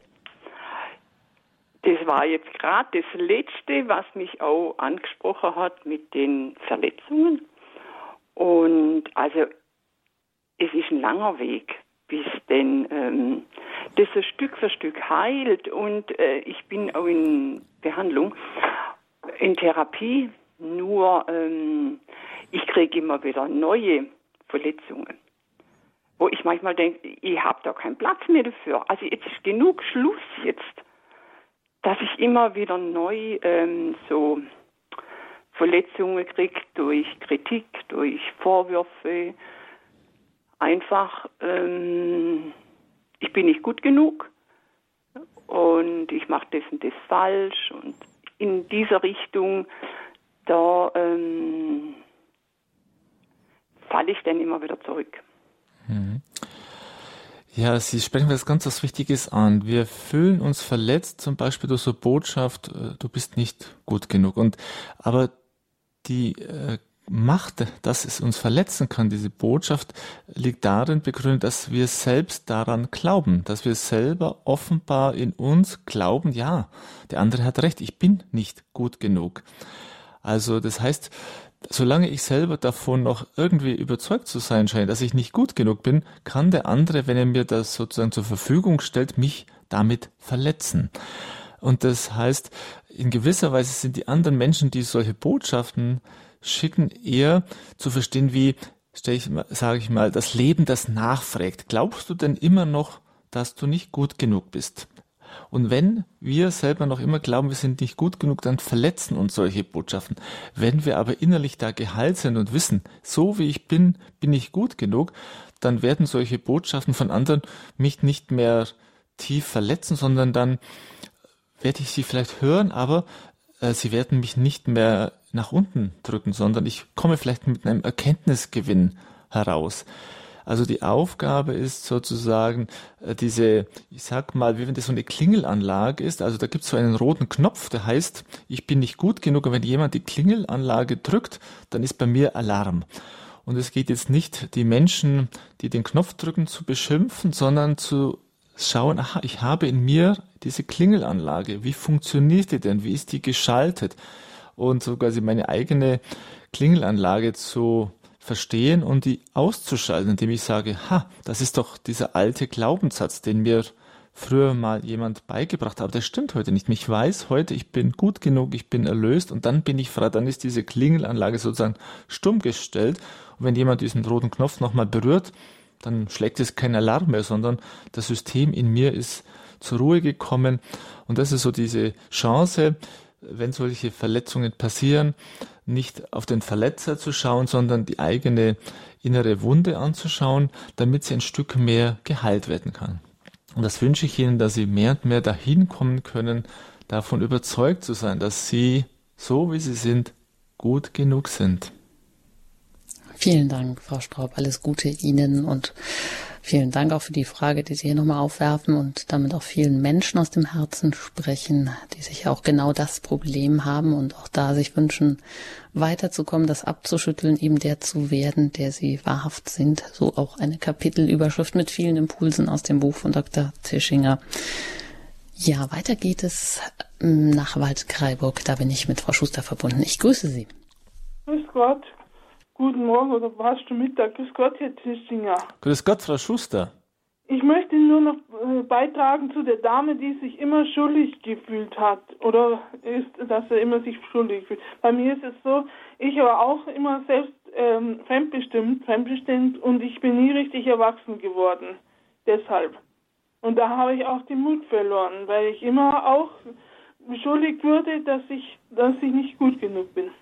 Speaker 6: Das war jetzt gerade das Letzte, was mich auch angesprochen hat mit den Verletzungen. Und also es ist ein langer Weg, bis denn ähm, das so Stück für Stück heilt. Und äh, ich bin auch in Behandlung, in Therapie, nur ähm, ich kriege immer wieder neue Verletzungen, wo ich manchmal denke, ich habe da keinen Platz mehr dafür. Also jetzt ist genug Schluss jetzt, dass ich immer wieder neu ähm, so Verletzungen kriege durch Kritik, durch Vorwürfe. Einfach, ähm, ich bin nicht gut genug und ich mache das und das falsch. Und in dieser Richtung, da ähm, falle ich dann immer wieder zurück.
Speaker 2: Mhm. Ja, Sie sprechen was ganz was Wichtiges an. Wir fühlen uns verletzt, zum Beispiel durch so Botschaft, du bist nicht gut genug. Und aber die äh, Macht, dass es uns verletzen kann, diese Botschaft, liegt darin begründet, dass wir selbst daran glauben, dass wir selber offenbar in uns glauben, ja, der andere hat recht, ich bin nicht gut genug. Also das heißt, solange ich selber davon noch irgendwie überzeugt zu sein scheine, dass ich nicht gut genug bin, kann der andere, wenn er mir das sozusagen zur Verfügung stellt, mich damit verletzen. Und das heißt, in gewisser Weise sind die anderen Menschen, die solche Botschaften schicken, eher zu verstehen wie, stell ich, sage ich mal, das Leben, das nachfragt. Glaubst du denn immer noch, dass du nicht gut genug bist? Und wenn wir selber noch immer glauben, wir sind nicht gut genug, dann verletzen uns solche Botschaften. Wenn wir aber innerlich da geheilt sind und wissen, so wie ich bin, bin ich gut genug, dann werden solche Botschaften von anderen mich nicht mehr tief verletzen, sondern dann werde ich sie vielleicht hören, aber äh, sie werden mich nicht mehr nach unten drücken, sondern ich komme vielleicht mit einem Erkenntnisgewinn heraus. Also die Aufgabe ist sozusagen äh, diese, ich sag mal, wie wenn das so eine Klingelanlage ist, also da gibt es so einen roten Knopf, der heißt, ich bin nicht gut genug, und wenn jemand die Klingelanlage drückt, dann ist bei mir Alarm. Und es geht jetzt nicht, die Menschen, die den Knopf drücken, zu beschimpfen, sondern zu schauen, aha, ich habe in mir diese Klingelanlage, wie funktioniert die denn, wie ist die geschaltet? Und so quasi meine eigene Klingelanlage zu verstehen und die auszuschalten, indem ich sage, ha, das ist doch dieser alte Glaubenssatz, den mir früher mal jemand beigebracht hat, aber das stimmt heute nicht. Ich weiß heute, ich bin gut genug, ich bin erlöst und dann bin ich frei, dann ist diese Klingelanlage sozusagen stumm gestellt und wenn jemand diesen roten Knopf nochmal berührt, dann schlägt es kein Alarm mehr, sondern das System in mir ist zur Ruhe gekommen und das ist so diese Chance, wenn solche Verletzungen passieren, nicht auf den Verletzer zu schauen, sondern die eigene innere Wunde anzuschauen, damit sie ein Stück mehr geheilt werden kann. Und das wünsche ich Ihnen, dass Sie mehr und mehr dahin kommen können, davon überzeugt zu sein, dass Sie, so wie Sie sind, gut genug sind.
Speaker 1: Vielen Dank, Frau Straub. Alles Gute Ihnen und vielen Dank auch für die Frage, die Sie hier nochmal aufwerfen und damit auch vielen Menschen aus dem Herzen sprechen, die sich auch genau das Problem haben und auch da sich wünschen, weiterzukommen, das abzuschütteln, eben der zu werden, der sie wahrhaft sind. So auch eine Kapitelüberschrift mit vielen Impulsen aus dem Buch von Doktor Tischinger. Ja, weiter geht es nach Waldkraiburg. Da bin ich mit Frau Schuster verbunden. Ich grüße Sie.
Speaker 7: Grüß Gott. Guten Morgen oder fast schon Mittag. Grüß Gott, Herr Tischinger.
Speaker 2: Grüß Gott, Frau Schuster.
Speaker 7: Ich möchte nur noch äh, beitragen zu der Dame, die sich immer schuldig gefühlt hat oder ist, dass er immer sich schuldig fühlt. Bei mir ist es so, ich war auch immer selbst ähm, fremdbestimmt, fremdbestimmt und ich bin nie richtig erwachsen geworden. Deshalb. Und da habe ich auch den Mut verloren, weil ich immer auch beschuldigt wurde, dass ich, dass ich nicht gut genug bin.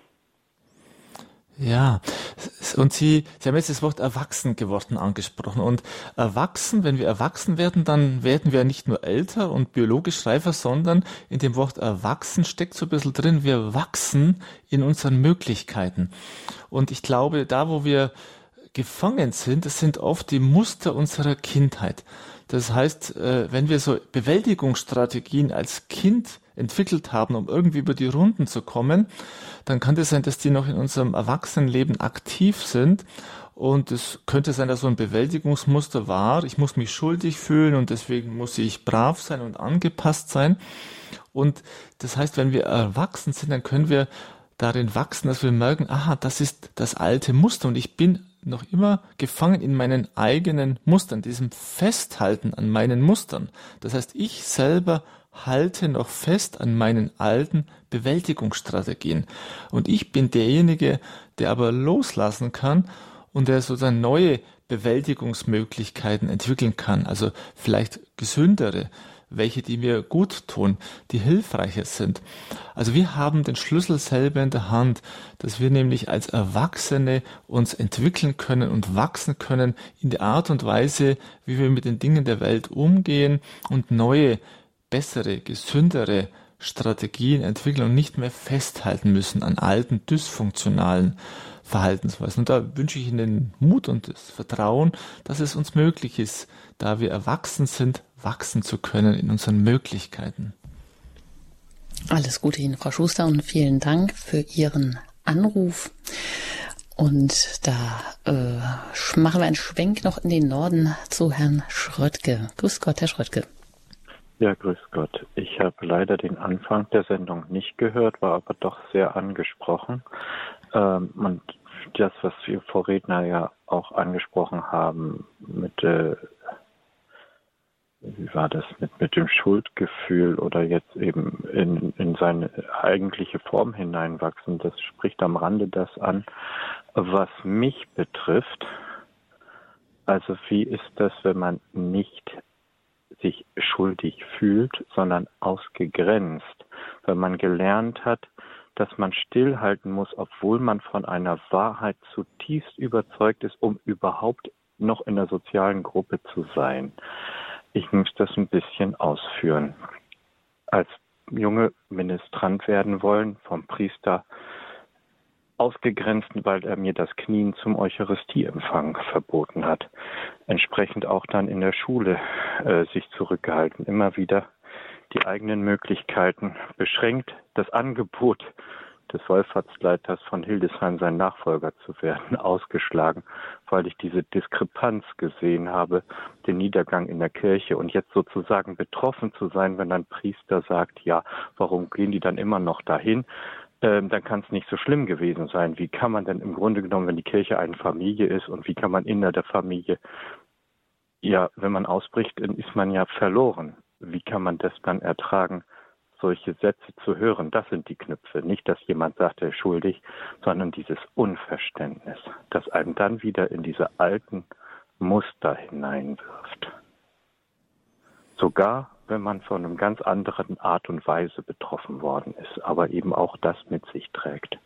Speaker 2: Ja, und Sie, Sie haben jetzt das Wort erwachsen geworden angesprochen. Und erwachsen, wenn wir erwachsen werden, dann werden wir nicht nur älter und biologisch reifer, sondern in dem Wort erwachsen steckt so ein bisschen drin, wir wachsen in unseren Möglichkeiten. Und ich glaube, da wo wir gefangen sind, das sind oft die Muster unserer Kindheit. Das heißt, wenn wir so Bewältigungsstrategien als Kind entwickelt haben, um irgendwie über die Runden zu kommen, dann kann es sein, dass die noch in unserem Erwachsenenleben aktiv sind. Und es könnte sein, dass so ein Bewältigungsmuster war, ich muss mich schuldig fühlen und deswegen muss ich brav sein und angepasst sein. Und das heißt, wenn wir erwachsen sind, dann können wir darin wachsen, dass wir merken, aha, das ist das alte Muster und ich bin noch immer gefangen in meinen eigenen Mustern, diesem Festhalten an meinen Mustern. Das heißt, ich selber halte noch fest an meinen alten Bewältigungsstrategien. Und ich bin derjenige, der aber loslassen kann und der sozusagen neue Bewältigungsmöglichkeiten entwickeln kann. Also vielleicht gesündere, welche, die mir gut tun, die hilfreicher sind. Also wir haben den Schlüssel selber in der Hand, dass wir nämlich als Erwachsene uns entwickeln können und wachsen können in der Art und Weise, wie wir mit den Dingen der Welt umgehen und neue, bessere, gesündere Strategien entwickeln und nicht mehr festhalten müssen an alten, dysfunktionalen Verhaltensweisen. Und da wünsche ich Ihnen Mut und das Vertrauen, dass es uns möglich ist, da wir erwachsen sind, wachsen zu können in unseren Möglichkeiten.
Speaker 1: Alles Gute Ihnen, Frau Schuster, und vielen Dank für Ihren Anruf. Und da äh, machen wir einen Schwenk noch in den Norden zu Herrn Schröttke. Grüß Gott, Herr Schröttke.
Speaker 8: Ja, grüß Gott. Ich habe leider den Anfang der Sendung nicht gehört, war aber doch sehr angesprochen. Ähm, und das, was wir Vorredner ja auch angesprochen haben, mit, äh, wie war das, mit, mit dem Schuldgefühl oder jetzt eben in, in seine eigentliche Form hineinwachsen, das spricht am Rande das an, was mich betrifft. Also wie ist das, wenn man nicht sich schuldig fühlt, sondern ausgegrenzt, wenn man gelernt hat, dass man stillhalten muss, obwohl man von einer Wahrheit zutiefst überzeugt ist, um überhaupt noch in der sozialen Gruppe zu sein. Ich muss das ein bisschen ausführen. Als junge Ministrant werden wollen, vom Priester ausgegrenzt, weil er mir das Knien zum Eucharistieempfang verboten hat. Entsprechend auch dann in der Schule äh, sich zurückgehalten, immer wieder die eigenen Möglichkeiten beschränkt, das Angebot des Wallfahrtsleiters von Hildesheim, sein Nachfolger zu werden, ausgeschlagen, weil ich diese Diskrepanz gesehen habe, den Niedergang in der Kirche und jetzt sozusagen betroffen zu sein, wenn ein Priester sagt, ja, warum gehen die dann immer noch dahin? Ähm, dann kann es nicht so schlimm gewesen sein. Wie kann man denn im Grunde genommen, wenn die Kirche eine Familie ist und wie kann man innerhalb der Familie, ja, wenn man ausbricht, dann ist man ja verloren. Wie kann man das dann ertragen, solche Sätze zu hören? Das sind die Knüpfe. Nicht, dass jemand sagt, er ist schuldig, sondern dieses Unverständnis, das einen dann wieder in diese alten Muster hineinwirft. Sogar wenn man von einer ganz anderen Art und Weise betroffen worden ist, aber eben auch das mit sich trägt.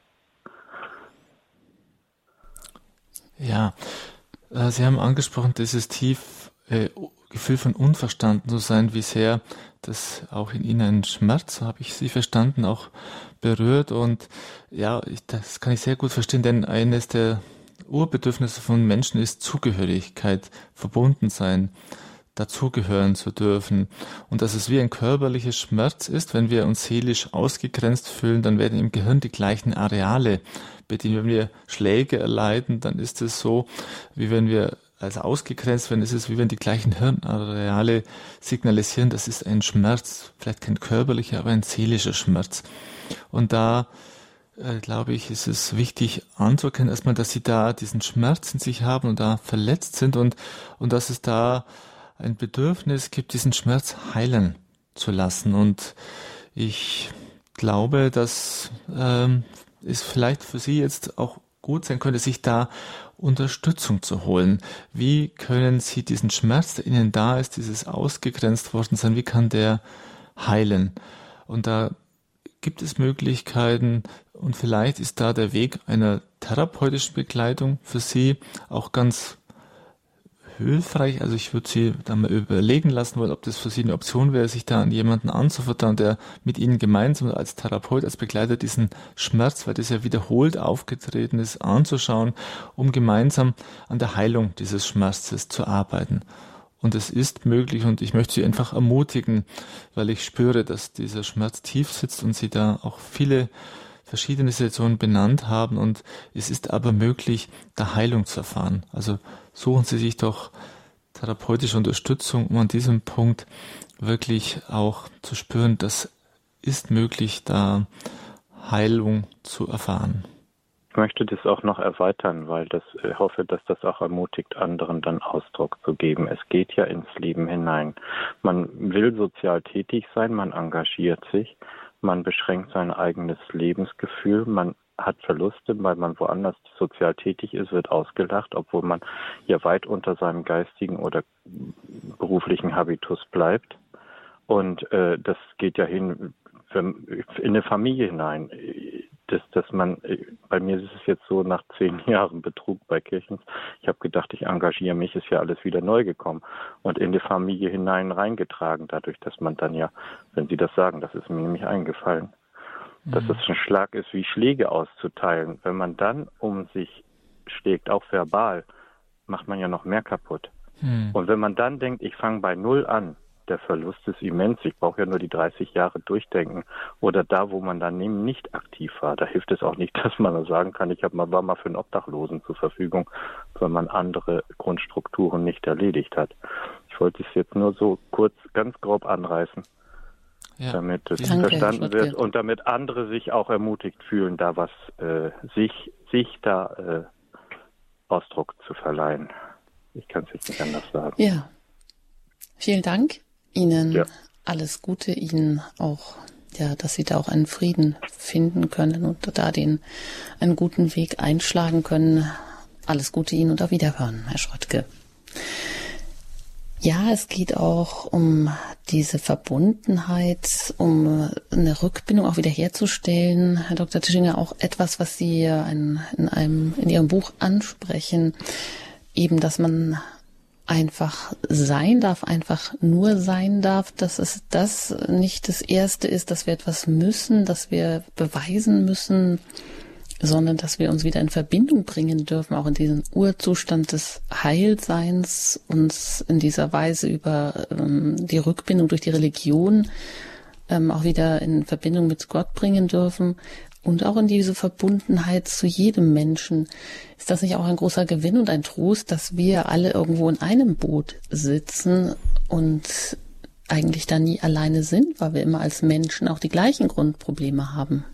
Speaker 2: Ja, äh, Sie haben angesprochen, dieses tief äh, Gefühl von unverstanden zu sein, wie sehr das auch in Ihnen einen Schmerz, so habe ich Sie verstanden, auch berührt. Und ja, ich, das kann ich sehr gut verstehen, denn eines der Urbedürfnisse von Menschen ist Zugehörigkeit, verbunden sein, dazugehören zu dürfen. Und dass es wie ein körperlicher Schmerz ist, wenn wir uns seelisch ausgegrenzt fühlen, dann werden im Gehirn die gleichen Areale bedient. Wenn wir Schläge erleiden, dann ist es so, wie wenn wir als ausgegrenzt werden, ist es wie wenn die gleichen Hirnareale signalisieren, das ist ein Schmerz, vielleicht kein körperlicher, aber ein seelischer Schmerz. Und da äh, glaube ich, ist es wichtig anzuerkennen, erstmal, dass sie da diesen Schmerz in sich haben und da verletzt sind und, und dass es da ein Bedürfnis gibt, diesen Schmerz heilen zu lassen. Und ich glaube, das ähm, ist vielleicht für Sie jetzt auch gut sein könnte, sich da Unterstützung zu holen. Wie können Sie diesen Schmerz, der Ihnen da ist, dieses ausgegrenzt worden sein, wie kann der heilen? Und da gibt es Möglichkeiten und vielleicht ist da der Weg einer therapeutischen Begleitung für Sie auch ganz hilfreich. Also ich würde Sie da mal überlegen lassen wollen, ob das für Sie eine Option wäre, sich da an jemanden anzuvertrauen, der mit Ihnen gemeinsam als Therapeut, als Begleiter diesen Schmerz, weil das ja wiederholt aufgetreten ist, anzuschauen, um gemeinsam an der Heilung dieses Schmerzes zu arbeiten. Und es ist möglich und ich möchte Sie einfach ermutigen, weil ich spüre, dass dieser Schmerz tief sitzt und Sie da auch viele verschiedene Situationen benannt haben und es ist aber möglich, da Heilung zu erfahren. Also suchen Sie sich doch therapeutische Unterstützung, um an diesem Punkt wirklich auch zu spüren, das ist möglich, da Heilung zu erfahren.
Speaker 8: Ich möchte das auch noch erweitern, weil das, ich hoffe, dass das auch ermutigt, anderen dann Ausdruck zu geben. Es geht ja ins Leben hinein. Man will sozial tätig sein, man engagiert sich, man beschränkt sein eigenes Lebensgefühl, man hat Verluste, weil man woanders sozial tätig ist, wird ausgelacht, obwohl man ja weit unter seinem geistigen oder beruflichen Habitus bleibt. Und äh, das geht ja hin in eine Familie hinein. Dass, dass man, bei mir ist es jetzt so, nach zehn Jahren Betrug bei Kirchens, ich habe gedacht, ich engagiere mich, ist ja alles wieder neu gekommen und in die Familie hinein reingetragen, dadurch, dass man dann ja, wenn Sie das sagen, das ist mir nämlich eingefallen, mhm. dass es ein Schlag ist, wie Schläge auszuteilen. Wenn man dann um sich schlägt, auch verbal, macht man ja noch mehr kaputt. Mhm. Und wenn man dann denkt, ich fange bei Null an, der Verlust ist immens. Ich brauche ja nur die dreißig Jahre durchdenken. Oder da, wo man dann eben nicht aktiv war. Da hilft es auch nicht, dass man sagen kann, ich habe mal, war mal für einen Obdachlosen zur Verfügung, wenn man andere Grundstrukturen nicht erledigt hat. Ich wollte es jetzt nur so kurz, ganz grob anreißen, ja, damit es danke, verstanden wird und damit andere sich auch ermutigt fühlen, da was äh, sich, sich da äh, Ausdruck zu verleihen. Ich kann es jetzt nicht anders sagen.
Speaker 1: Ja, vielen Dank. Ihnen ja. alles Gute, Ihnen auch, ja, dass Sie da auch einen Frieden finden können und da den einen guten Weg einschlagen können. Alles Gute Ihnen und auf Wiederhören, Herr Schrottke. Ja, es geht auch um diese Verbundenheit, um eine Rückbindung auch wiederherzustellen. Herr Doktor Tischinger, auch etwas, was Sie in einem, in Ihrem Buch ansprechen, eben, dass man einfach sein darf, einfach nur sein darf, dass es das nicht das Erste ist, dass wir etwas müssen, dass wir beweisen müssen, sondern dass wir uns wieder in Verbindung bringen dürfen, auch in diesen Urzustand des Heilseins, uns in dieser Weise über ähm, die Rückbindung durch die Religion ähm, auch wieder in Verbindung mit Gott bringen dürfen. Und auch in diese Verbundenheit zu jedem Menschen. Ist das nicht auch ein großer Gewinn und ein Trost, dass wir alle irgendwo in einem Boot sitzen und eigentlich da nie alleine sind, weil wir immer als Menschen auch die gleichen Grundprobleme haben?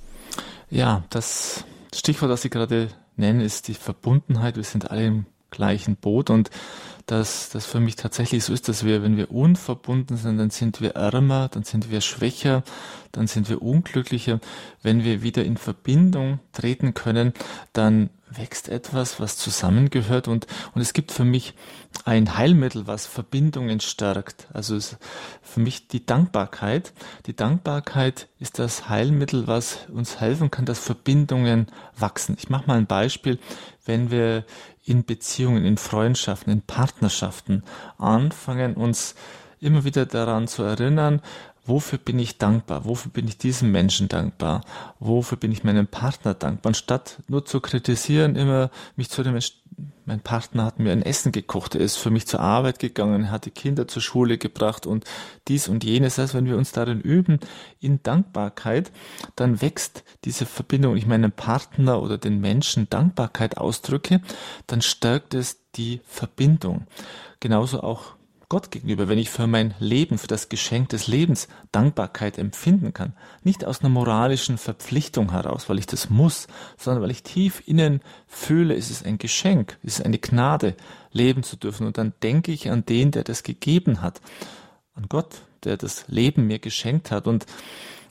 Speaker 2: Ja, das Stichwort, das Sie gerade nennen, ist die Verbundenheit. Wir sind alle im gleichen Boot und dass das für mich tatsächlich so ist, dass wir, wenn wir unverbunden sind, dann sind wir ärmer, dann sind wir schwächer, dann sind wir unglücklicher. Wenn wir wieder in Verbindung treten können, dann wächst etwas, was zusammengehört und, und es gibt für mich ein Heilmittel, was Verbindungen stärkt. Also es, für mich die Dankbarkeit. Die Dankbarkeit ist das Heilmittel, was uns helfen kann, dass Verbindungen wachsen. Ich mache mal ein Beispiel. Wenn wir in Beziehungen, in Freundschaften, in Partnerschaften anfangen, uns immer wieder daran zu erinnern, wofür bin ich dankbar, wofür bin ich diesem Menschen dankbar, wofür bin ich meinem Partner dankbar, anstatt nur zu kritisieren, immer mich zu dem, mein Partner hat mir ein Essen gekocht, er ist für mich zur Arbeit gegangen, hat die Kinder zur Schule gebracht und dies und jenes. Das heißt, wenn wir uns darin üben, in Dankbarkeit, dann wächst diese Verbindung. Ich meinem Partner oder den Menschen Dankbarkeit ausdrücke, dann stärkt es die Verbindung. Genauso auch Gott gegenüber, wenn ich für mein Leben, für das Geschenk des Lebens Dankbarkeit empfinden kann. Nicht aus einer moralischen Verpflichtung heraus, weil ich das muss, sondern weil ich tief innen fühle, es ist ein Geschenk, es ist eine Gnade, leben zu dürfen. Und dann denke ich an den, der das gegeben hat, an Gott, der das Leben mir geschenkt hat. Und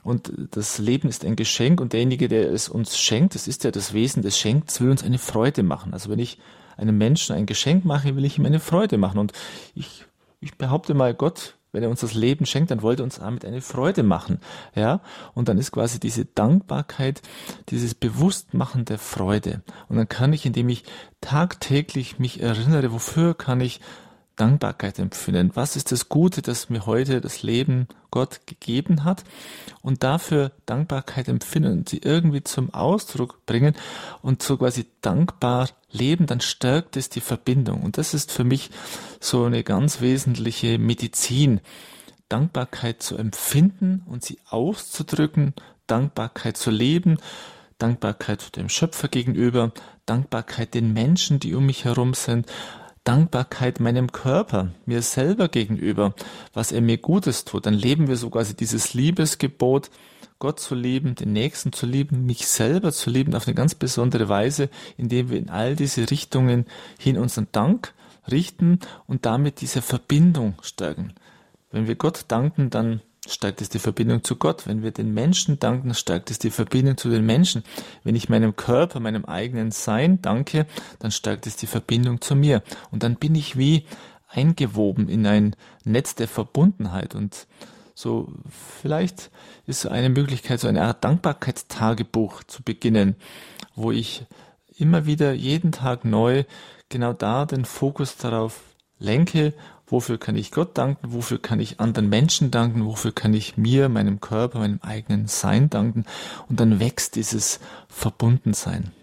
Speaker 2: Und das Leben ist ein Geschenk und derjenige, der es uns schenkt, das ist ja das Wesen des Schenkens, will uns eine Freude machen. Also wenn ich einem Menschen ein Geschenk mache, will ich ihm eine Freude machen. Und ich, ich behaupte mal, Gott, wenn er uns das Leben schenkt, dann wollte er uns damit eine Freude machen. Ja, und dann ist quasi diese Dankbarkeit, dieses Bewusstmachen der Freude. Und dann kann ich, indem ich tagtäglich mich erinnere, wofür kann ich Dankbarkeit empfinden? Was ist das Gute, das mir heute das Leben Gott gegeben hat? Und dafür Dankbarkeit empfinden und sie irgendwie zum Ausdruck bringen und so quasi dankbar leben, dann stärkt es die Verbindung. Und das ist für mich so eine ganz wesentliche Medizin, Dankbarkeit zu empfinden und sie auszudrücken, Dankbarkeit zu leben, Dankbarkeit dem Schöpfer gegenüber, Dankbarkeit den Menschen, die um mich herum sind, Dankbarkeit meinem Körper, mir selber gegenüber, was er mir Gutes tut. Dann leben wir so quasi dieses Liebesgebot, Gott zu lieben, den Nächsten zu lieben, mich selber zu lieben, auf eine ganz besondere Weise, indem wir in all diese Richtungen hin unseren Dank richten und damit diese Verbindung stärken. Wenn wir Gott danken, dann steigt es die Verbindung zu Gott. Wenn wir den Menschen danken, steigt es die Verbindung zu den Menschen. Wenn ich meinem Körper, meinem eigenen Sein danke, dann steigt es die Verbindung zu mir. Und dann bin ich wie eingewoben in ein Netz der Verbundenheit. Und so vielleicht ist so eine Möglichkeit, so eine Art Dankbarkeitstagebuch zu beginnen, wo ich immer wieder jeden Tag neu genau da den Fokus darauf lenke, wofür kann ich Gott danken, wofür kann ich anderen Menschen danken, wofür kann ich mir, meinem Körper, meinem eigenen Sein danken. Und dann wächst dieses Verbundensein.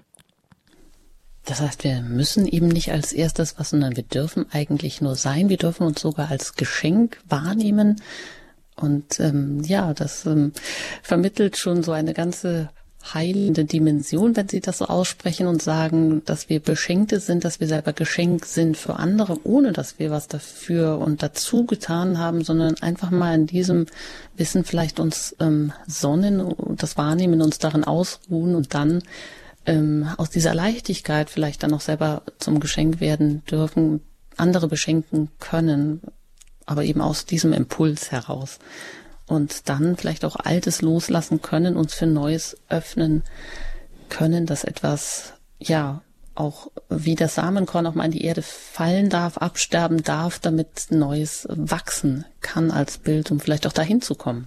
Speaker 1: Das heißt, wir müssen eben nicht als erstes was, sondern wir dürfen eigentlich nur sein. Wir dürfen uns sogar als Geschenk wahrnehmen. Und ähm, ja, das ähm, vermittelt schon so eine ganze heilende Dimension, wenn Sie das so aussprechen und sagen, dass wir Beschenkte sind, dass wir selber Geschenk sind für andere, ohne dass wir was dafür und dazu getan haben, sondern einfach mal in diesem Wissen vielleicht uns ähm, sonnen und das Wahrnehmen, uns darin ausruhen und dann ähm, aus dieser Leichtigkeit vielleicht dann auch selber zum Geschenk werden dürfen, andere beschenken können, aber eben aus diesem Impuls heraus. Und dann vielleicht auch Altes loslassen können, uns für Neues öffnen können, dass etwas, ja, auch wie das Samenkorn auch mal in die Erde fallen darf, absterben darf, damit Neues wachsen kann als Bild, um vielleicht auch dahin zu kommen.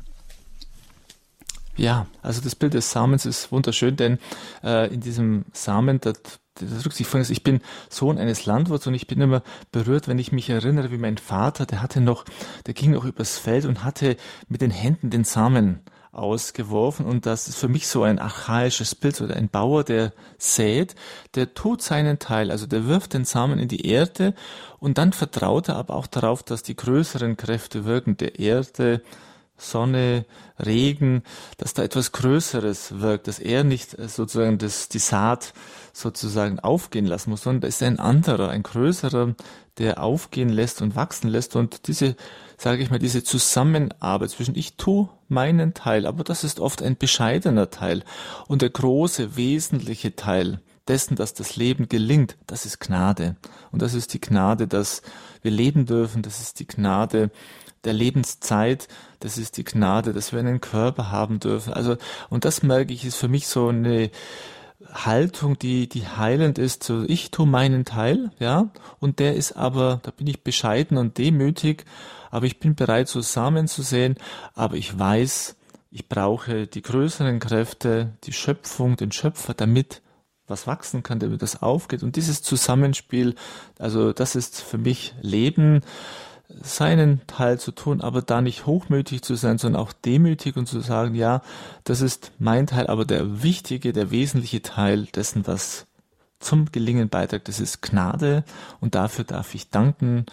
Speaker 2: Ja, also das Bild des Samens ist wunderschön, denn äh, in diesem Samen, das Das drückt sich folgendes: Ich bin Sohn eines Landwirts und ich bin immer berührt, wenn ich mich erinnere, wie mein Vater, der hatte noch, der ging noch übers Feld und hatte mit den Händen den Samen ausgeworfen, und das ist für mich so ein archaisches Bild, oder ein Bauer, der sät, der tut seinen Teil, also der wirft den Samen in die Erde und dann vertraut er aber auch darauf, dass die größeren Kräfte wirken, der Erde, Sonne, Regen, dass da etwas Größeres wirkt, dass er nicht sozusagen das, die Saat sozusagen aufgehen lassen muss, sondern da ist ein anderer, ein größerer, der aufgehen lässt und wachsen lässt. Und diese, sage ich mal, diese Zusammenarbeit zwischen ich tue meinen Teil, aber das ist oft ein bescheidener Teil, und der große, wesentliche Teil dessen, dass das Leben gelingt, das ist Gnade. Und das ist die Gnade, dass wir leben dürfen, das ist die Gnade der Lebenszeit, das ist die Gnade, dass wir einen Körper haben dürfen. Also, und das merke ich, ist für mich so eine Haltung, die, die heilend ist. So, ich tue meinen Teil, ja, und der ist aber, da bin ich bescheiden und demütig, aber ich bin bereit, so Samen zu sehen, aber ich weiß, ich brauche die größeren Kräfte, die Schöpfung, den Schöpfer, damit was wachsen kann, damit das aufgeht. Und dieses Zusammenspiel, also das ist für mich Leben, seinen Teil zu tun, aber da nicht hochmütig zu sein, sondern auch demütig und zu sagen, ja, das ist mein Teil, aber der wichtige, der wesentliche Teil dessen, was zum Gelingen beiträgt, das ist Gnade, und dafür darf ich danken.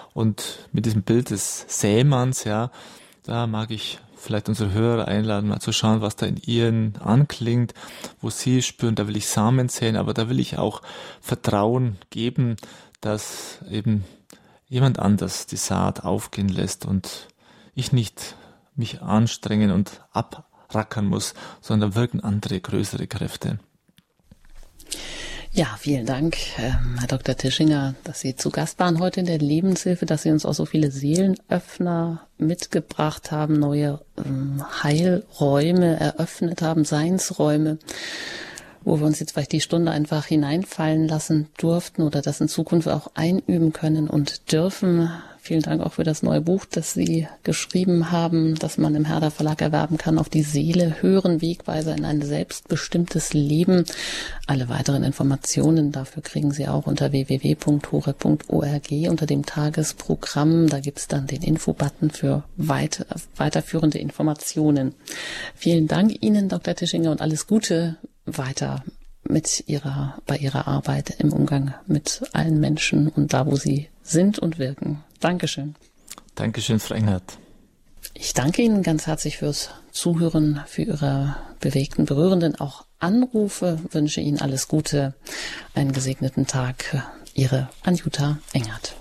Speaker 2: Und mit diesem Bild des Sämanns, ja, da mag ich vielleicht unsere Hörer einladen, mal zu schauen, was da in ihnen anklingt, wo sie spüren, da will ich Samen säen, aber da will ich auch Vertrauen geben, dass eben jemand anders die Saat aufgehen lässt und ich nicht mich anstrengen und abrackern muss, sondern wirken andere, größere Kräfte.
Speaker 1: Ja, vielen Dank, ähm, Herr Doktor Tischinger, dass Sie zu Gast waren heute in der Lebenshilfe, dass Sie uns auch so viele Seelenöffner mitgebracht haben, neue ähm, Heilräume eröffnet haben, Seinsräume, wo wir uns jetzt vielleicht die Stunde einfach hineinfallen lassen durften oder das in Zukunft auch einüben können und dürfen. Vielen Dank auch für das neue Buch, das Sie geschrieben haben, das man im Herder Verlag erwerben kann, Auf die Seele hören, Wegweiser in ein selbstbestimmtes Leben. Alle weiteren Informationen dafür kriegen Sie auch unter w w w punkt horeb punkt org unter dem Tagesprogramm. Da gibt's dann den Infobutton für weit, weiterführende Informationen. Vielen Dank Ihnen, Doktor Tischinger, und alles Gute weiter mit ihrer, bei ihrer Arbeit im Umgang mit allen Menschen und da, wo sie sind und wirken. Dankeschön.
Speaker 2: Dankeschön, Frau Engert.
Speaker 1: Ich danke Ihnen ganz herzlich fürs Zuhören, für Ihre bewegten, berührenden auch Anrufe. Wünsche Ihnen alles Gute, einen gesegneten Tag. Ihre Anjuta Engert.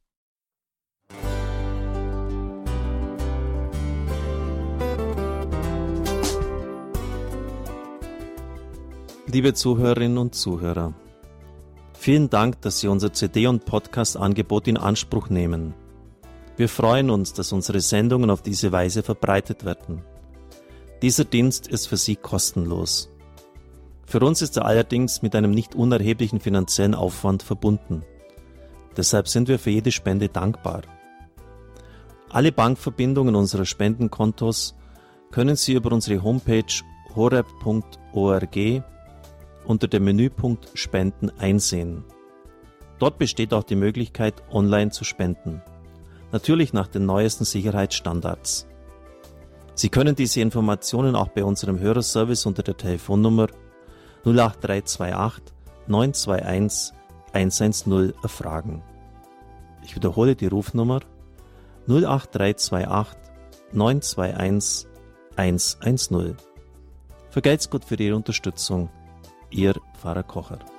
Speaker 9: Liebe Zuhörerinnen und Zuhörer, vielen Dank, dass Sie unser C D- und Podcast-Angebot in Anspruch nehmen. Wir freuen uns, dass unsere Sendungen auf diese Weise verbreitet werden. Dieser Dienst ist für Sie kostenlos. Für uns ist er allerdings mit einem nicht unerheblichen finanziellen Aufwand verbunden. Deshalb sind wir für jede Spende dankbar. Alle Bankverbindungen unserer Spendenkontos können Sie über unsere Homepage horeb punkt org unter dem Menüpunkt Spenden einsehen. Dort besteht auch die Möglichkeit, online zu spenden. Natürlich nach den neuesten Sicherheitsstandards. Sie können diese Informationen auch bei unserem Hörerservice unter der Telefonnummer null acht drei zwei acht neun zwei eins eins eins null erfragen. Ich wiederhole die Rufnummer null acht drei zwei acht neun zwei eins eins eins null. Vergelt's Gott für Ihre Unterstützung. Ihr Pfarrer Kocher.